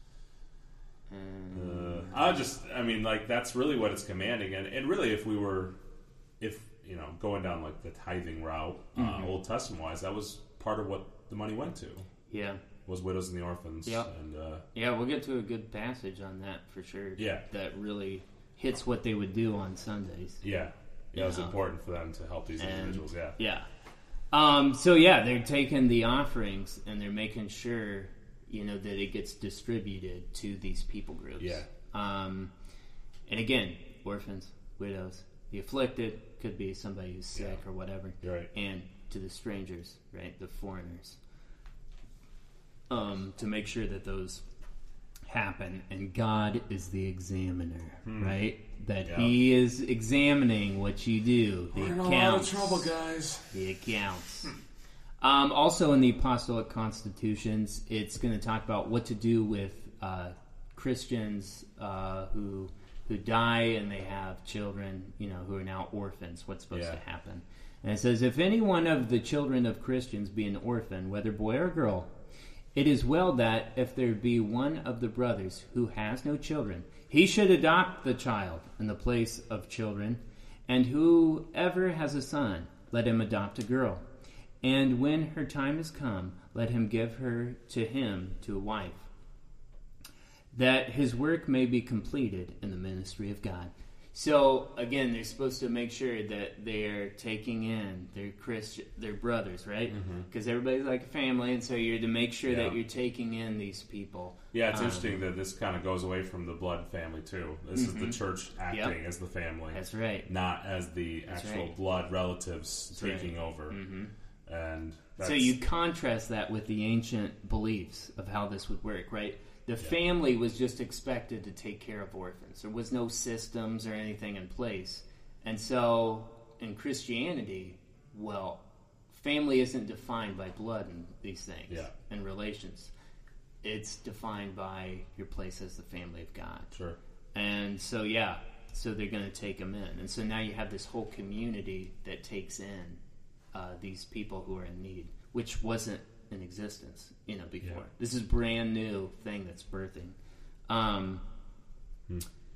Um, Uh, I just, I mean, like that's really what it's commanding, and, and really, if we were, if you know, going down like the tithing route, mm-hmm. uh, Old Testament wise, that was part of what the money went to. Yeah. Was widows and the orphans. Yep. And uh, yeah, we'll get to a good passage on that for sure. Yeah. That really hits what they would do on Sundays. Yeah. Yeah, it was Yeah. important for them to help these And, individuals. Yeah. Yeah. Um, so yeah, they're taking the offerings and they're making sure, you know, that it gets distributed to these people groups. Yeah. Um, and again, orphans, widows, the afflicted, could be somebody who's sick Yeah. or whatever. You're right. And to the strangers, right? The foreigners. Um, to make sure that those happen. And God is the examiner, Hmm. right? That Yeah. He is examining what you do. The We're in a accounts. lot of trouble, guys. The accounts. Um, also, in the Apostolic Constitutions, it's going to talk about what to do with uh, Christians uh, who who die and they have children, you know, who are now orphans. What's supposed Yeah. to happen? And it says, if any one of the children of Christians be an orphan, whether boy or girl, it is well that if there be one of the brothers who has no children, he should adopt the child in the place of children, and whoever has a son, let him adopt a girl. And when her time is come, let him give her to him to a wife, that his work may be completed in the ministry of God. So, again, they're supposed to make sure that they're taking in their Christian, their brothers, right? Because mm-hmm. everybody's like a family, and so you're to make sure Yeah. that you're taking in these people. Yeah, it's Um, interesting that this kind of goes away from the blood family, too. This is the church acting Yep. as the family. That's right. Not as the That's actual right. blood relatives That's taking right. over. Mhm. And that's, So you contrast that with the ancient beliefs of how this would work, right? The family was just expected to take care of orphans. There was no systems or anything in place. And so in Christianity, well, family isn't defined by blood and these things Yeah. and relations. It's defined by your place as the family of God. Sure. And so, yeah, so they're going to take them in. And so now you have this whole community that takes in uh, these people who are in need, which wasn't in existence, you know, before. Yeah. This is brand new thing that's birthing. Um, hmm.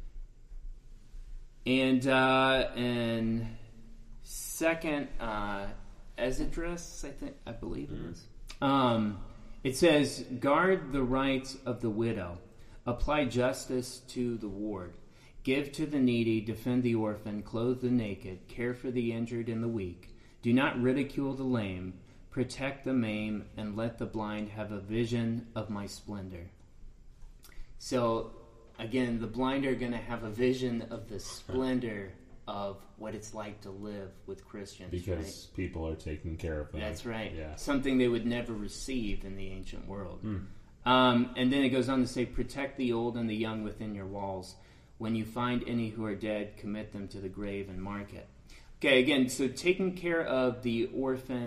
And uh, in second uh, Esdras, I think, I believe Mm-hmm. it is. Um, it says, guard the rights of the widow, apply justice to the ward, give to the needy, defend the orphan, clothe the naked, care for the injured and the weak. Do not ridicule the lame, protect the maimed, and let the blind have a vision of my splendor. So, again, the blind are going to have a vision of the splendor of what it's like to live with Christians. Because right? people are taking care of them. That's right. Yeah. Something they would never receive in the ancient world. Mm. Um, and then it goes on to say, protect the old and the young within your walls. When you find any who are dead, commit them to the grave and mark it. Okay, again, so taking care of the orphan,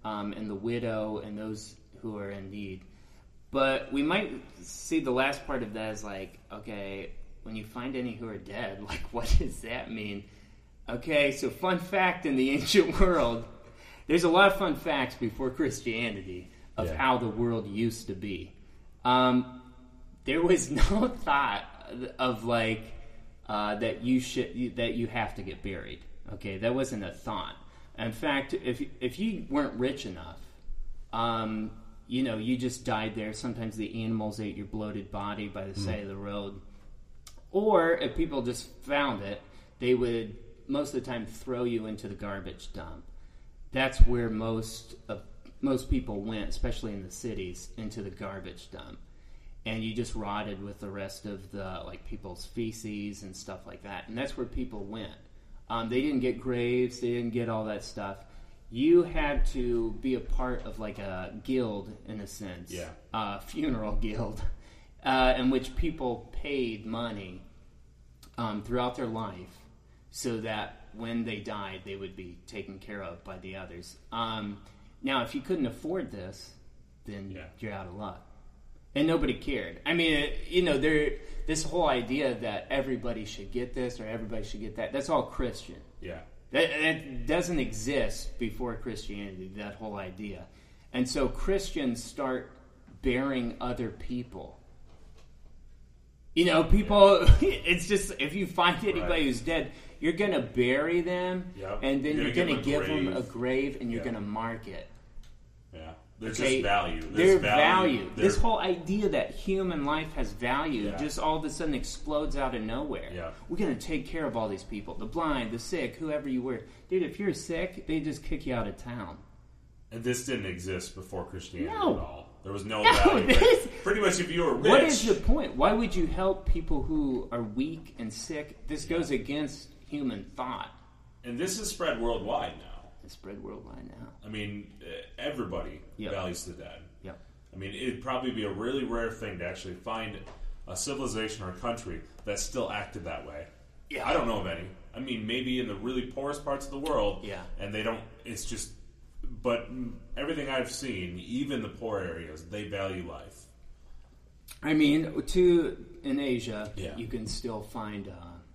um, and the widow and those who are in need. But we might see the last part of that as like, okay, when you find any who are dead, like, what does that mean? Okay, so fun fact in the ancient world, there's a lot of fun facts before Christianity of yeah. how the world used to be. Um, there was no thought of like uh, that you should that you have to get buried. Okay, that wasn't a thought. In fact, if if you weren't rich enough, um, you know, you just died there. Sometimes the animals ate your bloated body by the mm. side of the road, or if people just found it, they would most of the time throw you into the garbage dump. That's where most of most people went, especially in the cities, into the garbage dump, and you just rotted with the rest of the like people's feces and stuff like that. And that's where people went. Um, they didn't get graves, they didn't get all that stuff. You had to be a part of like a guild in a sense, yeah, a funeral guild, uh, in which people paid money um, throughout their life, so that when they died, they would be taken care of by the others. Um, now, if you couldn't afford this, then yeah. you're out of luck. And nobody cared. I mean, it, you know, there. This whole idea that everybody should get this or everybody should get that, that's all Christian. Yeah. That, that doesn't exist before Christianity, that whole idea. And so Christians start burying other people. You know, people, yeah. it's just, if you find anybody right. who's dead, you're going to bury them, yep. and then you're, you're going to give, give them a grave, and you're yeah. going to mark it. Yeah. There's okay? just value. There's Their value. value. Their... This whole idea that human life has value yeah. just all of a sudden explodes out of nowhere. Yeah. We're going to take care of all these people. The blind, the sick, whoever you were. Dude, if you're sick, they just kick you out of town. And this didn't exist before Christianity no. at all. There was no, no value. This... Pretty much if you were rich. What is the point? Why would you help people who are weak and sick? This yeah. goes against human thought. And this is spread worldwide now. It's spread worldwide now. I mean, everybody yep. values the dead. Yep. I mean, it'd probably be a really rare thing to actually find a civilization or a country that still acted that way. Yeah. I don't know of any. I mean, maybe in the really poorest parts of the world. Yeah. And they don't, it's just, but everything I've seen, even the poor areas, they value life. I mean, to in Asia, yeah. you can still find, uh,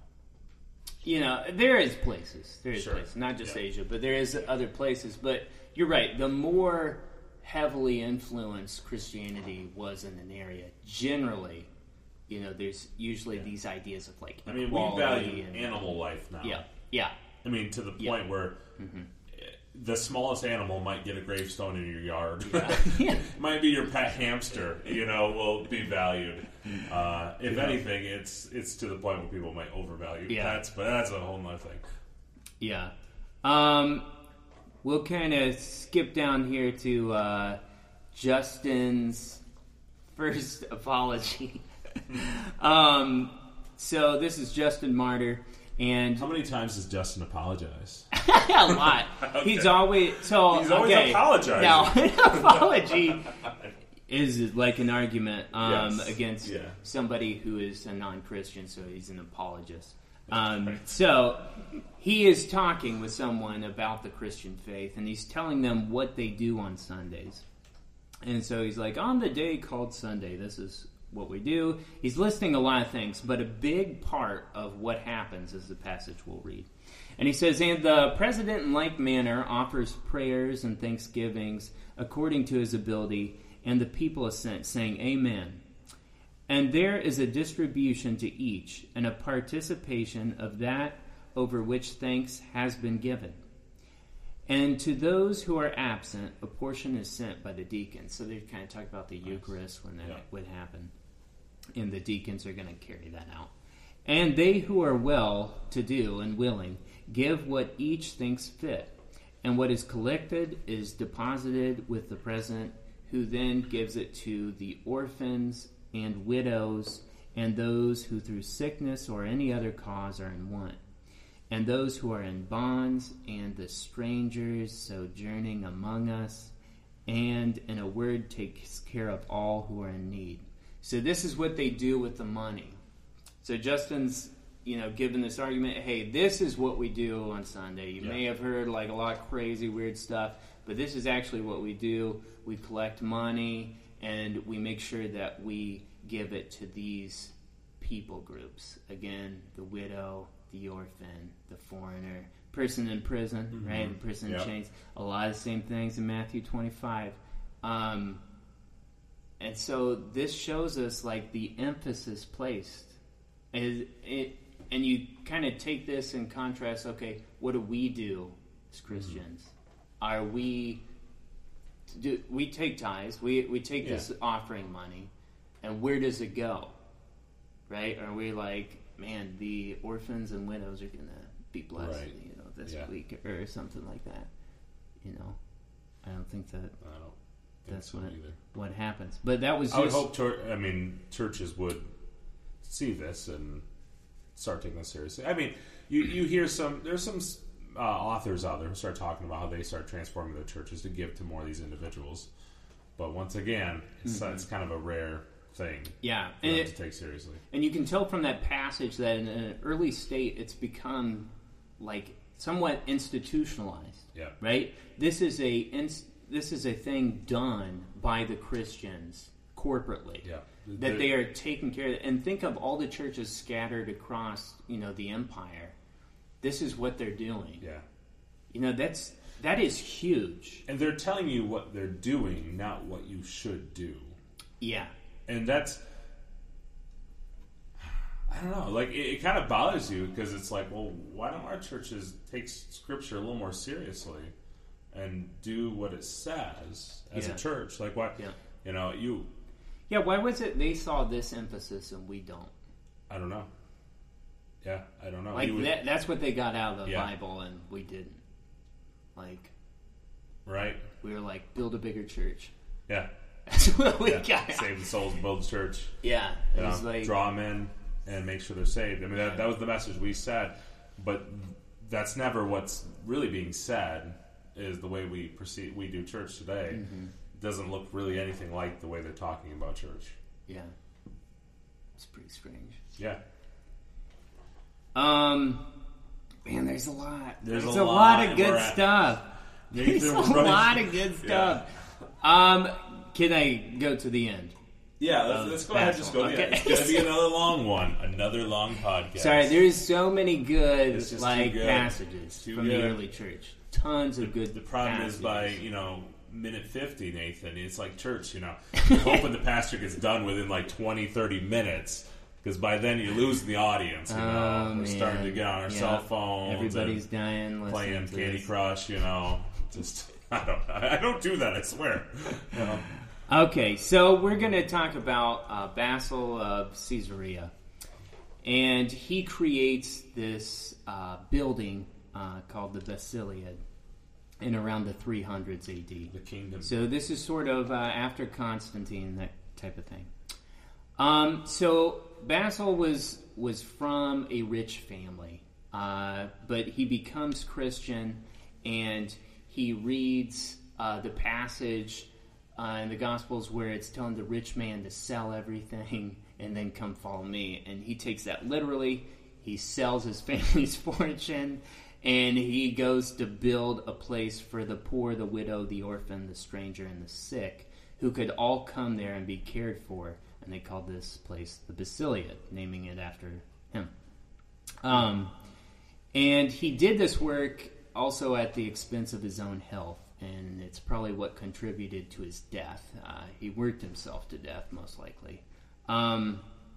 you know, there is places. There is sure. places, not just yeah. Asia, but there is other places. But you're right. The more heavily influenced Christianity was in an area, generally, you know, there's usually yeah. these ideas of like I mean, we value and, animal life now. Yeah, yeah. I mean, to the point yeah. where mm-hmm. the smallest animal might get a gravestone in your yard. Yeah. yeah. Might be your pet hamster, you know, will be valued. Uh, if yeah. anything, it's it's to the point where people might overvalue yeah. pets, but that's a whole nother thing. Yeah. Um, we'll kind of skip down here to uh, Justin's first apology. um, so this is Justin Martyr. And how many times does Justin apologize? A lot. Okay. He's always so. He's always okay. apologizing. Now, an apology is like an argument um, yes. against yeah. somebody who is a non-Christian, so he's an apologist. Um, so he is talking with someone about the Christian faith, and he's telling them what they do on Sundays. And so he's like, on the day called Sunday, this is what we do. He's listing a lot of things, but a big part of what happens is the passage we'll read. And he says, and the president in like manner offers prayers and thanksgivings according to his ability, and the people assent, saying, Amen. And there is a distribution to each, and a participation of that over which thanks has been given. And to those who are absent, a portion is sent by the deacons. So they kind of talk about the Eucharist when that yeah. would happen. And the deacons are going to carry that out. And they who are well-to-do and willing give what each thinks fit. And what is collected is deposited with the president, who then gives it to the orphans and widows and those who through sickness or any other cause are in want, and those who are in bonds, and the strangers sojourning among us, and in a word takes care of all who are in need. So this is what they do with the money. So Justin's, you know, given this argument, hey, this is what we do on Sunday. You yeah. may have heard like a lot of crazy, weird stuff, but this is actually what we do. We collect money, and we make sure that we give it to these people groups. Again, the widow, the orphan, the foreigner, person in prison, mm-hmm. right? The person in yep. chains. A lot of the same things in Matthew twenty-five. Um, and so this shows us like the emphasis placed. And, it, and you kind of take this and contrast, okay, what do we do as Christians? Mm-hmm. Are we, do we take tithes, we, we take yeah. this offering money, and where does it go? Right? Are we like, man, the orphans and widows are going to be blessed, right. you know, this yeah. week or something like that? You know, I don't think that I don't think that's so what, either. what happens. But that was just... I would hope, church, I mean, churches would see this and start taking this seriously. I mean, you, you hear some, there's some uh, authors out there who start talking about how they start transforming their churches to give to more of these individuals. But once again, it's, mm-hmm. it's kind of a rare thing yeah, for and them it, to take seriously. And you can tell from that passage that in an early state, it's become like somewhat institutionalized. Yeah. Right? This is a this is a thing done by the Christians corporately. Yeah. That they are taking care of it. And think of all the churches scattered across, you know, the empire. This is what they're doing. Yeah. You know, that's that is huge. And they're telling you what they're doing, not what you should do. Yeah. And that's, I don't know, like, it, it kind of bothers you because it's like, well, why don't our churches take Scripture a little more seriously and do what it says as yeah. a church? Like, why, yeah. you know, you... Yeah, why was it they saw this emphasis and we don't? I don't know. Yeah, I don't know. Like, would, that, that's what they got out of the yeah. Bible and we didn't. Like... Right. We were like, build a bigger church. Yeah. That's what we yeah. got. Save the souls, build the church. Yeah. It was like, draw them in and make sure they're saved. I mean, that, that was the message we said, but that's never what's really being said. Is the way we proceed, we do church today. Mm-hmm. Doesn't look really anything like the way they're talking about church. Yeah, it's pretty strange. Yeah. Um, man, there's a lot. There's, there's a, a lot, lot of good stuff. There's a lot of good stuff. Yeah. Um, can I go to the end? Yeah, let's, let's go ahead and just go. Okay. Yeah, it's going to be another long one, another long podcast. Sorry, there's so many good like good. passages too from good. the early church. Tons of the, good. The problem passages. is by you know minute fifty, Nathan. It's like church, you know. You're hoping the pastor gets done within like twenty, thirty minutes. Because by then you lose the audience, you know. Oh, We're man. starting to get on our yeah. cell phones. Everybody's dying. Playing to Candy this. Crush, you know. Just I don't. I don't do that. I swear. You know? Okay, so we're going to talk about uh, Basil of Caesarea, and he creates this uh, building uh, called the Basiliad in around the three hundreds A D. The kingdom. So this is sort of uh, after Constantine, that type of thing. Um, so Basil was was from a rich family, uh, but he becomes Christian, and he reads uh, the passage uh, in the Gospels where it's telling the rich man to sell everything and then come follow me. And he takes that literally. He sells his family's fortune, and he goes to build a place for the poor, the widow, the orphan, the stranger, and the sick, who could all come there and be cared for. And they called this place the Basiliad, naming it after him. Um, and he did this work also at the expense of his own health, and it's probably what contributed to his death. Uh, he worked himself to death, most likely. Um,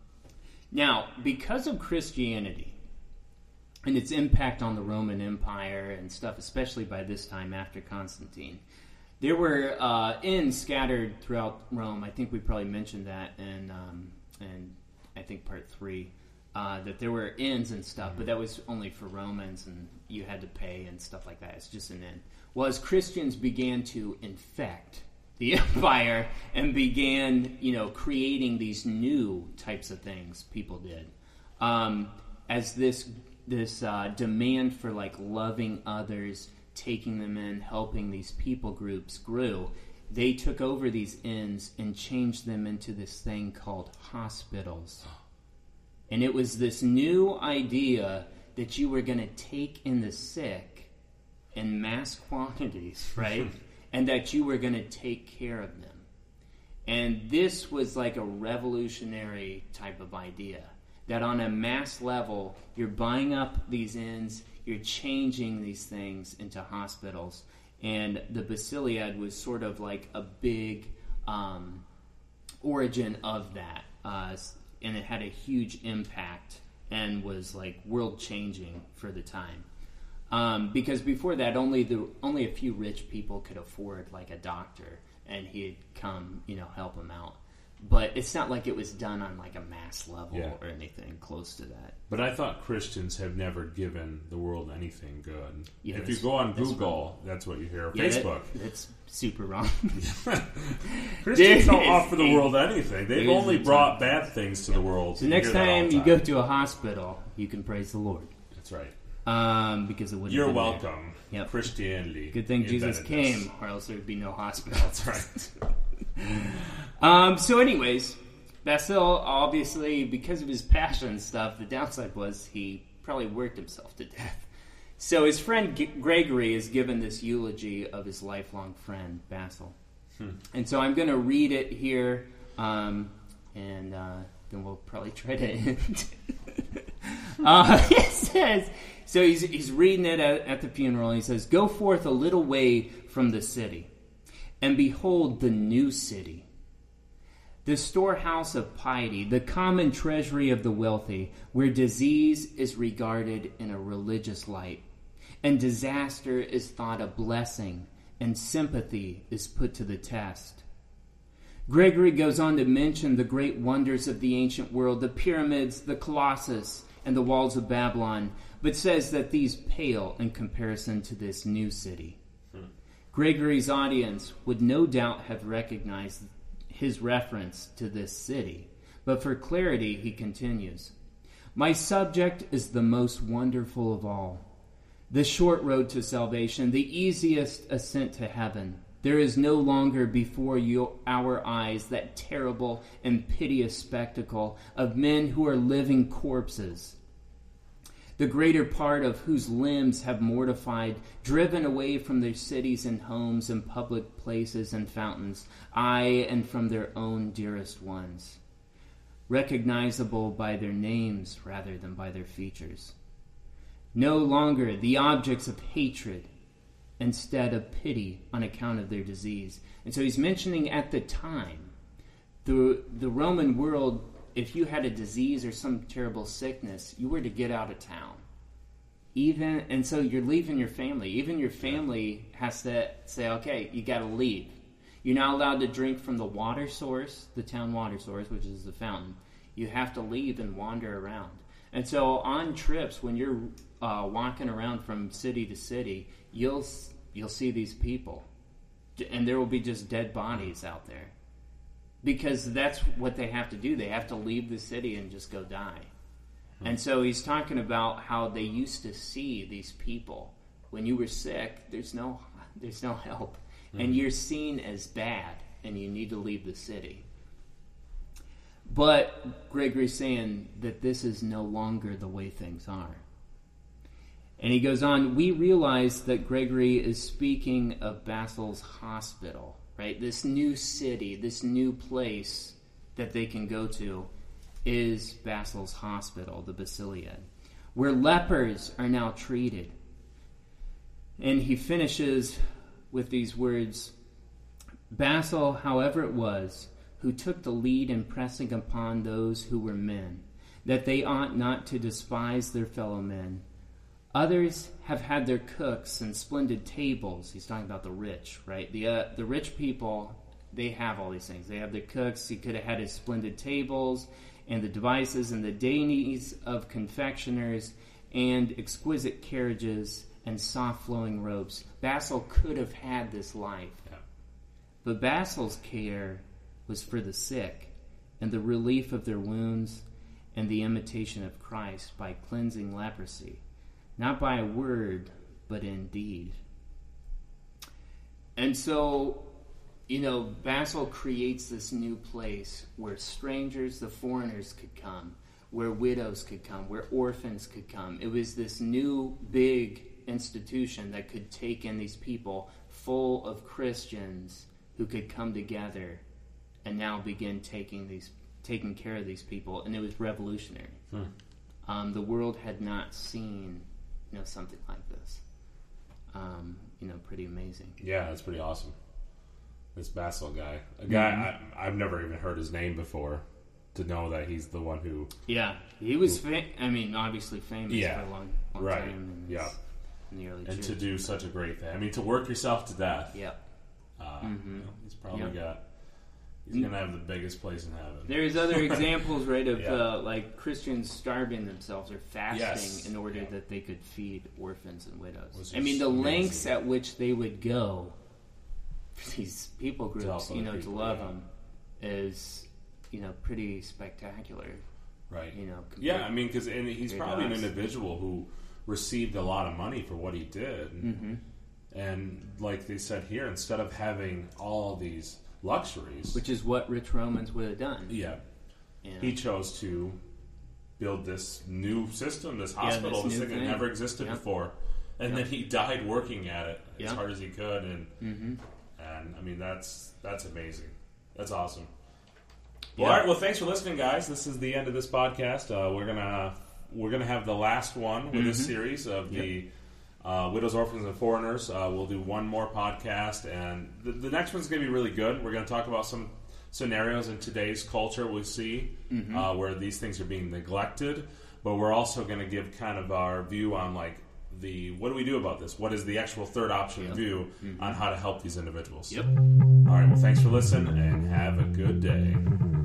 now, because of Christianity and its impact on the Roman Empire and stuff, especially by this time after Constantine, there were uh, inns scattered throughout Rome. I think we probably mentioned that in, um, in I think, part three, uh, that there were inns and stuff, mm-hmm. but that was only for Romans, and you had to pay and stuff like that. It's just an inn. Well, as Christians began to infect the empire and began, you know, creating these new types of things, people did. Um, as this this uh, demand for, like, loving others, taking them in, helping these people groups grew, they took over these inns and changed them into this thing called hospitals. And it was this new idea that you were going to take in the sick in mass quantities, right? and that you were going to take care of them. And this was like a revolutionary type of idea, that on a mass level, you're buying up these inns, you're changing these things into hospitals. And the Basiliad was sort of like a big um, origin of that. Uh, and it had a huge impact and was like world-changing for the time. Um, because before that, only the only a few rich people could afford like a doctor, and he'd come, you know, help them out. But it's not like it was done on like a mass level Yeah. or anything close to that. But I thought Christians have never given the world anything good. Yeah, if you that's- go on that's Google, that's what you hear. Yeah, that- Facebook. that's super wrong. Christians don't There offer the is- world anything. They've there is only a ton. brought bad things to the world. So You next hear that all time the you go to a hospital, you can praise the Lord. That's right. Um, because it would. You're welcome. Yep. Christianity. Good thing Jesus invented came, this. or else there'd be no hospital. That's right. Um, so anyways, Basil, obviously, because of his passion and stuff, the downside was he probably worked himself to death. So his friend G- Gregory is given this eulogy of his lifelong friend, Basil. Hmm. And so I'm going to read it here, um, and uh, then we'll probably try to end. uh, it says, so he's, he's reading it at, at the funeral, and he says, "Go forth a little way from the city, and behold the new city, the storehouse of piety, the common treasury of the wealthy, where disease is regarded in a religious light, and disaster is thought a blessing, and sympathy is put to the test." Gregory goes on to mention the great wonders of the ancient world, the pyramids, the Colossus, and the walls of Babylon, but says that these pale in comparison to this new city. Hmm. Gregory's audience would no doubt have recognized his reference to this city, but for clarity he continues, "My subject is the most wonderful of all, the short road to salvation, the easiest ascent to heaven. There is no longer before you, our eyes that terrible and piteous spectacle of men who are living corpses, the greater part of whose limbs have mortified, driven away from their cities and homes and public places and fountains, aye, and from their own dearest ones, recognizable by their names rather than by their features. No longer the objects of hatred instead of pity on account of their disease." And so he's mentioning at the time, the the Roman world, if you had a disease or some terrible sickness, you were to get out of town. Even and so you're leaving your family. Even your family has to say, okay, you got to leave. You're not allowed to drink from the water source, the town water source, which is the fountain. You have to leave and wander around. And so on trips, when you're uh, walking around from city to city, you'll you'll see these people, and there will be just dead bodies out there, because that's what they have to do. They have to leave the city and just go die. Hmm. And so he's talking about how they used to see these people. When you were sick, there's no there's no help, hmm. and you're seen as bad, and you need to leave the city. But Gregory's saying that this is no longer the way things are. And he goes on, we realize that Gregory is speaking of Basil's hospital, right? This new city, this new place that they can go to is Basil's hospital, the Basiliad, where lepers are now treated. And he finishes with these words, "Basil, however it was, who took the lead in pressing upon those who were men, that they ought not to despise their fellow men. Others have had their cooks and splendid tables." He's talking about the rich, right? The uh, the rich people, they have all these things. They have their cooks. He could have had his splendid tables and the devices and the dainties of confectioners and exquisite carriages and soft-flowing robes. Basil could have had this life. Yeah. But Basil's care was for the sick and the relief of their wounds and the imitation of Christ by cleansing leprosy, not by a word, but in deed. And so, you know, Basil creates this new place where strangers, the foreigners, could come, where widows could come, where orphans could come. It was this new big institution that could take in these people full of Christians who could come together and now begin taking these taking care of these people, and it was revolutionary. Hmm. Um, the world had not seen, you know, something like this. Um, you know, pretty amazing. Yeah, that's pretty awesome. This Basil guy, a guy mm-hmm. I, I've never even heard his name before, to know that he's the one who. Yeah, he was. Fa- I mean, obviously famous yeah, for a long, long right. time. In yeah, in the early and church. to do such a great thing. I mean, to work yourself to death. Yeah, uh, mm-hmm. you know, he's probably yep. got. He's gonna have the biggest place in heaven. There's other examples, right, of yeah. uh, like Christians starving themselves or fasting yes. in order yeah. that they could feed orphans and widows. Which I mean, the amazing. lengths at which they would go for these people groups, you know, people, to love yeah. them, is, you know, pretty spectacular. Right. You know. Yeah, I mean, because he's probably an individual who received a lot of money for what he did, mm-hmm. and like they said here, instead of having all these luxuries, which is what rich Romans would have done. Yeah, yeah. he chose to build this new system, this hospital, yeah, this, this thing, thing that never existed yep. before, and yep. then he died working at it as yep. hard as he could, and mm-hmm. and I mean that's that's amazing, that's awesome. Well, yeah. all right, well, thanks for listening, guys. This is the end of this podcast. Uh, we're gonna we're gonna have the last one with mm-hmm. this series of yep. the. Uh, Widows, Orphans, and Foreigners. Uh, we'll do one more podcast, and the, the next one's going to be really good. We're going to talk about some scenarios in today's culture we see mm-hmm. uh, where these things are being neglected, but we're also going to give kind of our view on, like, the what do we do about this? What is the actual third option yep. view mm-hmm. on how to help these individuals? Yep. All right, well, thanks for listening, and have a good day.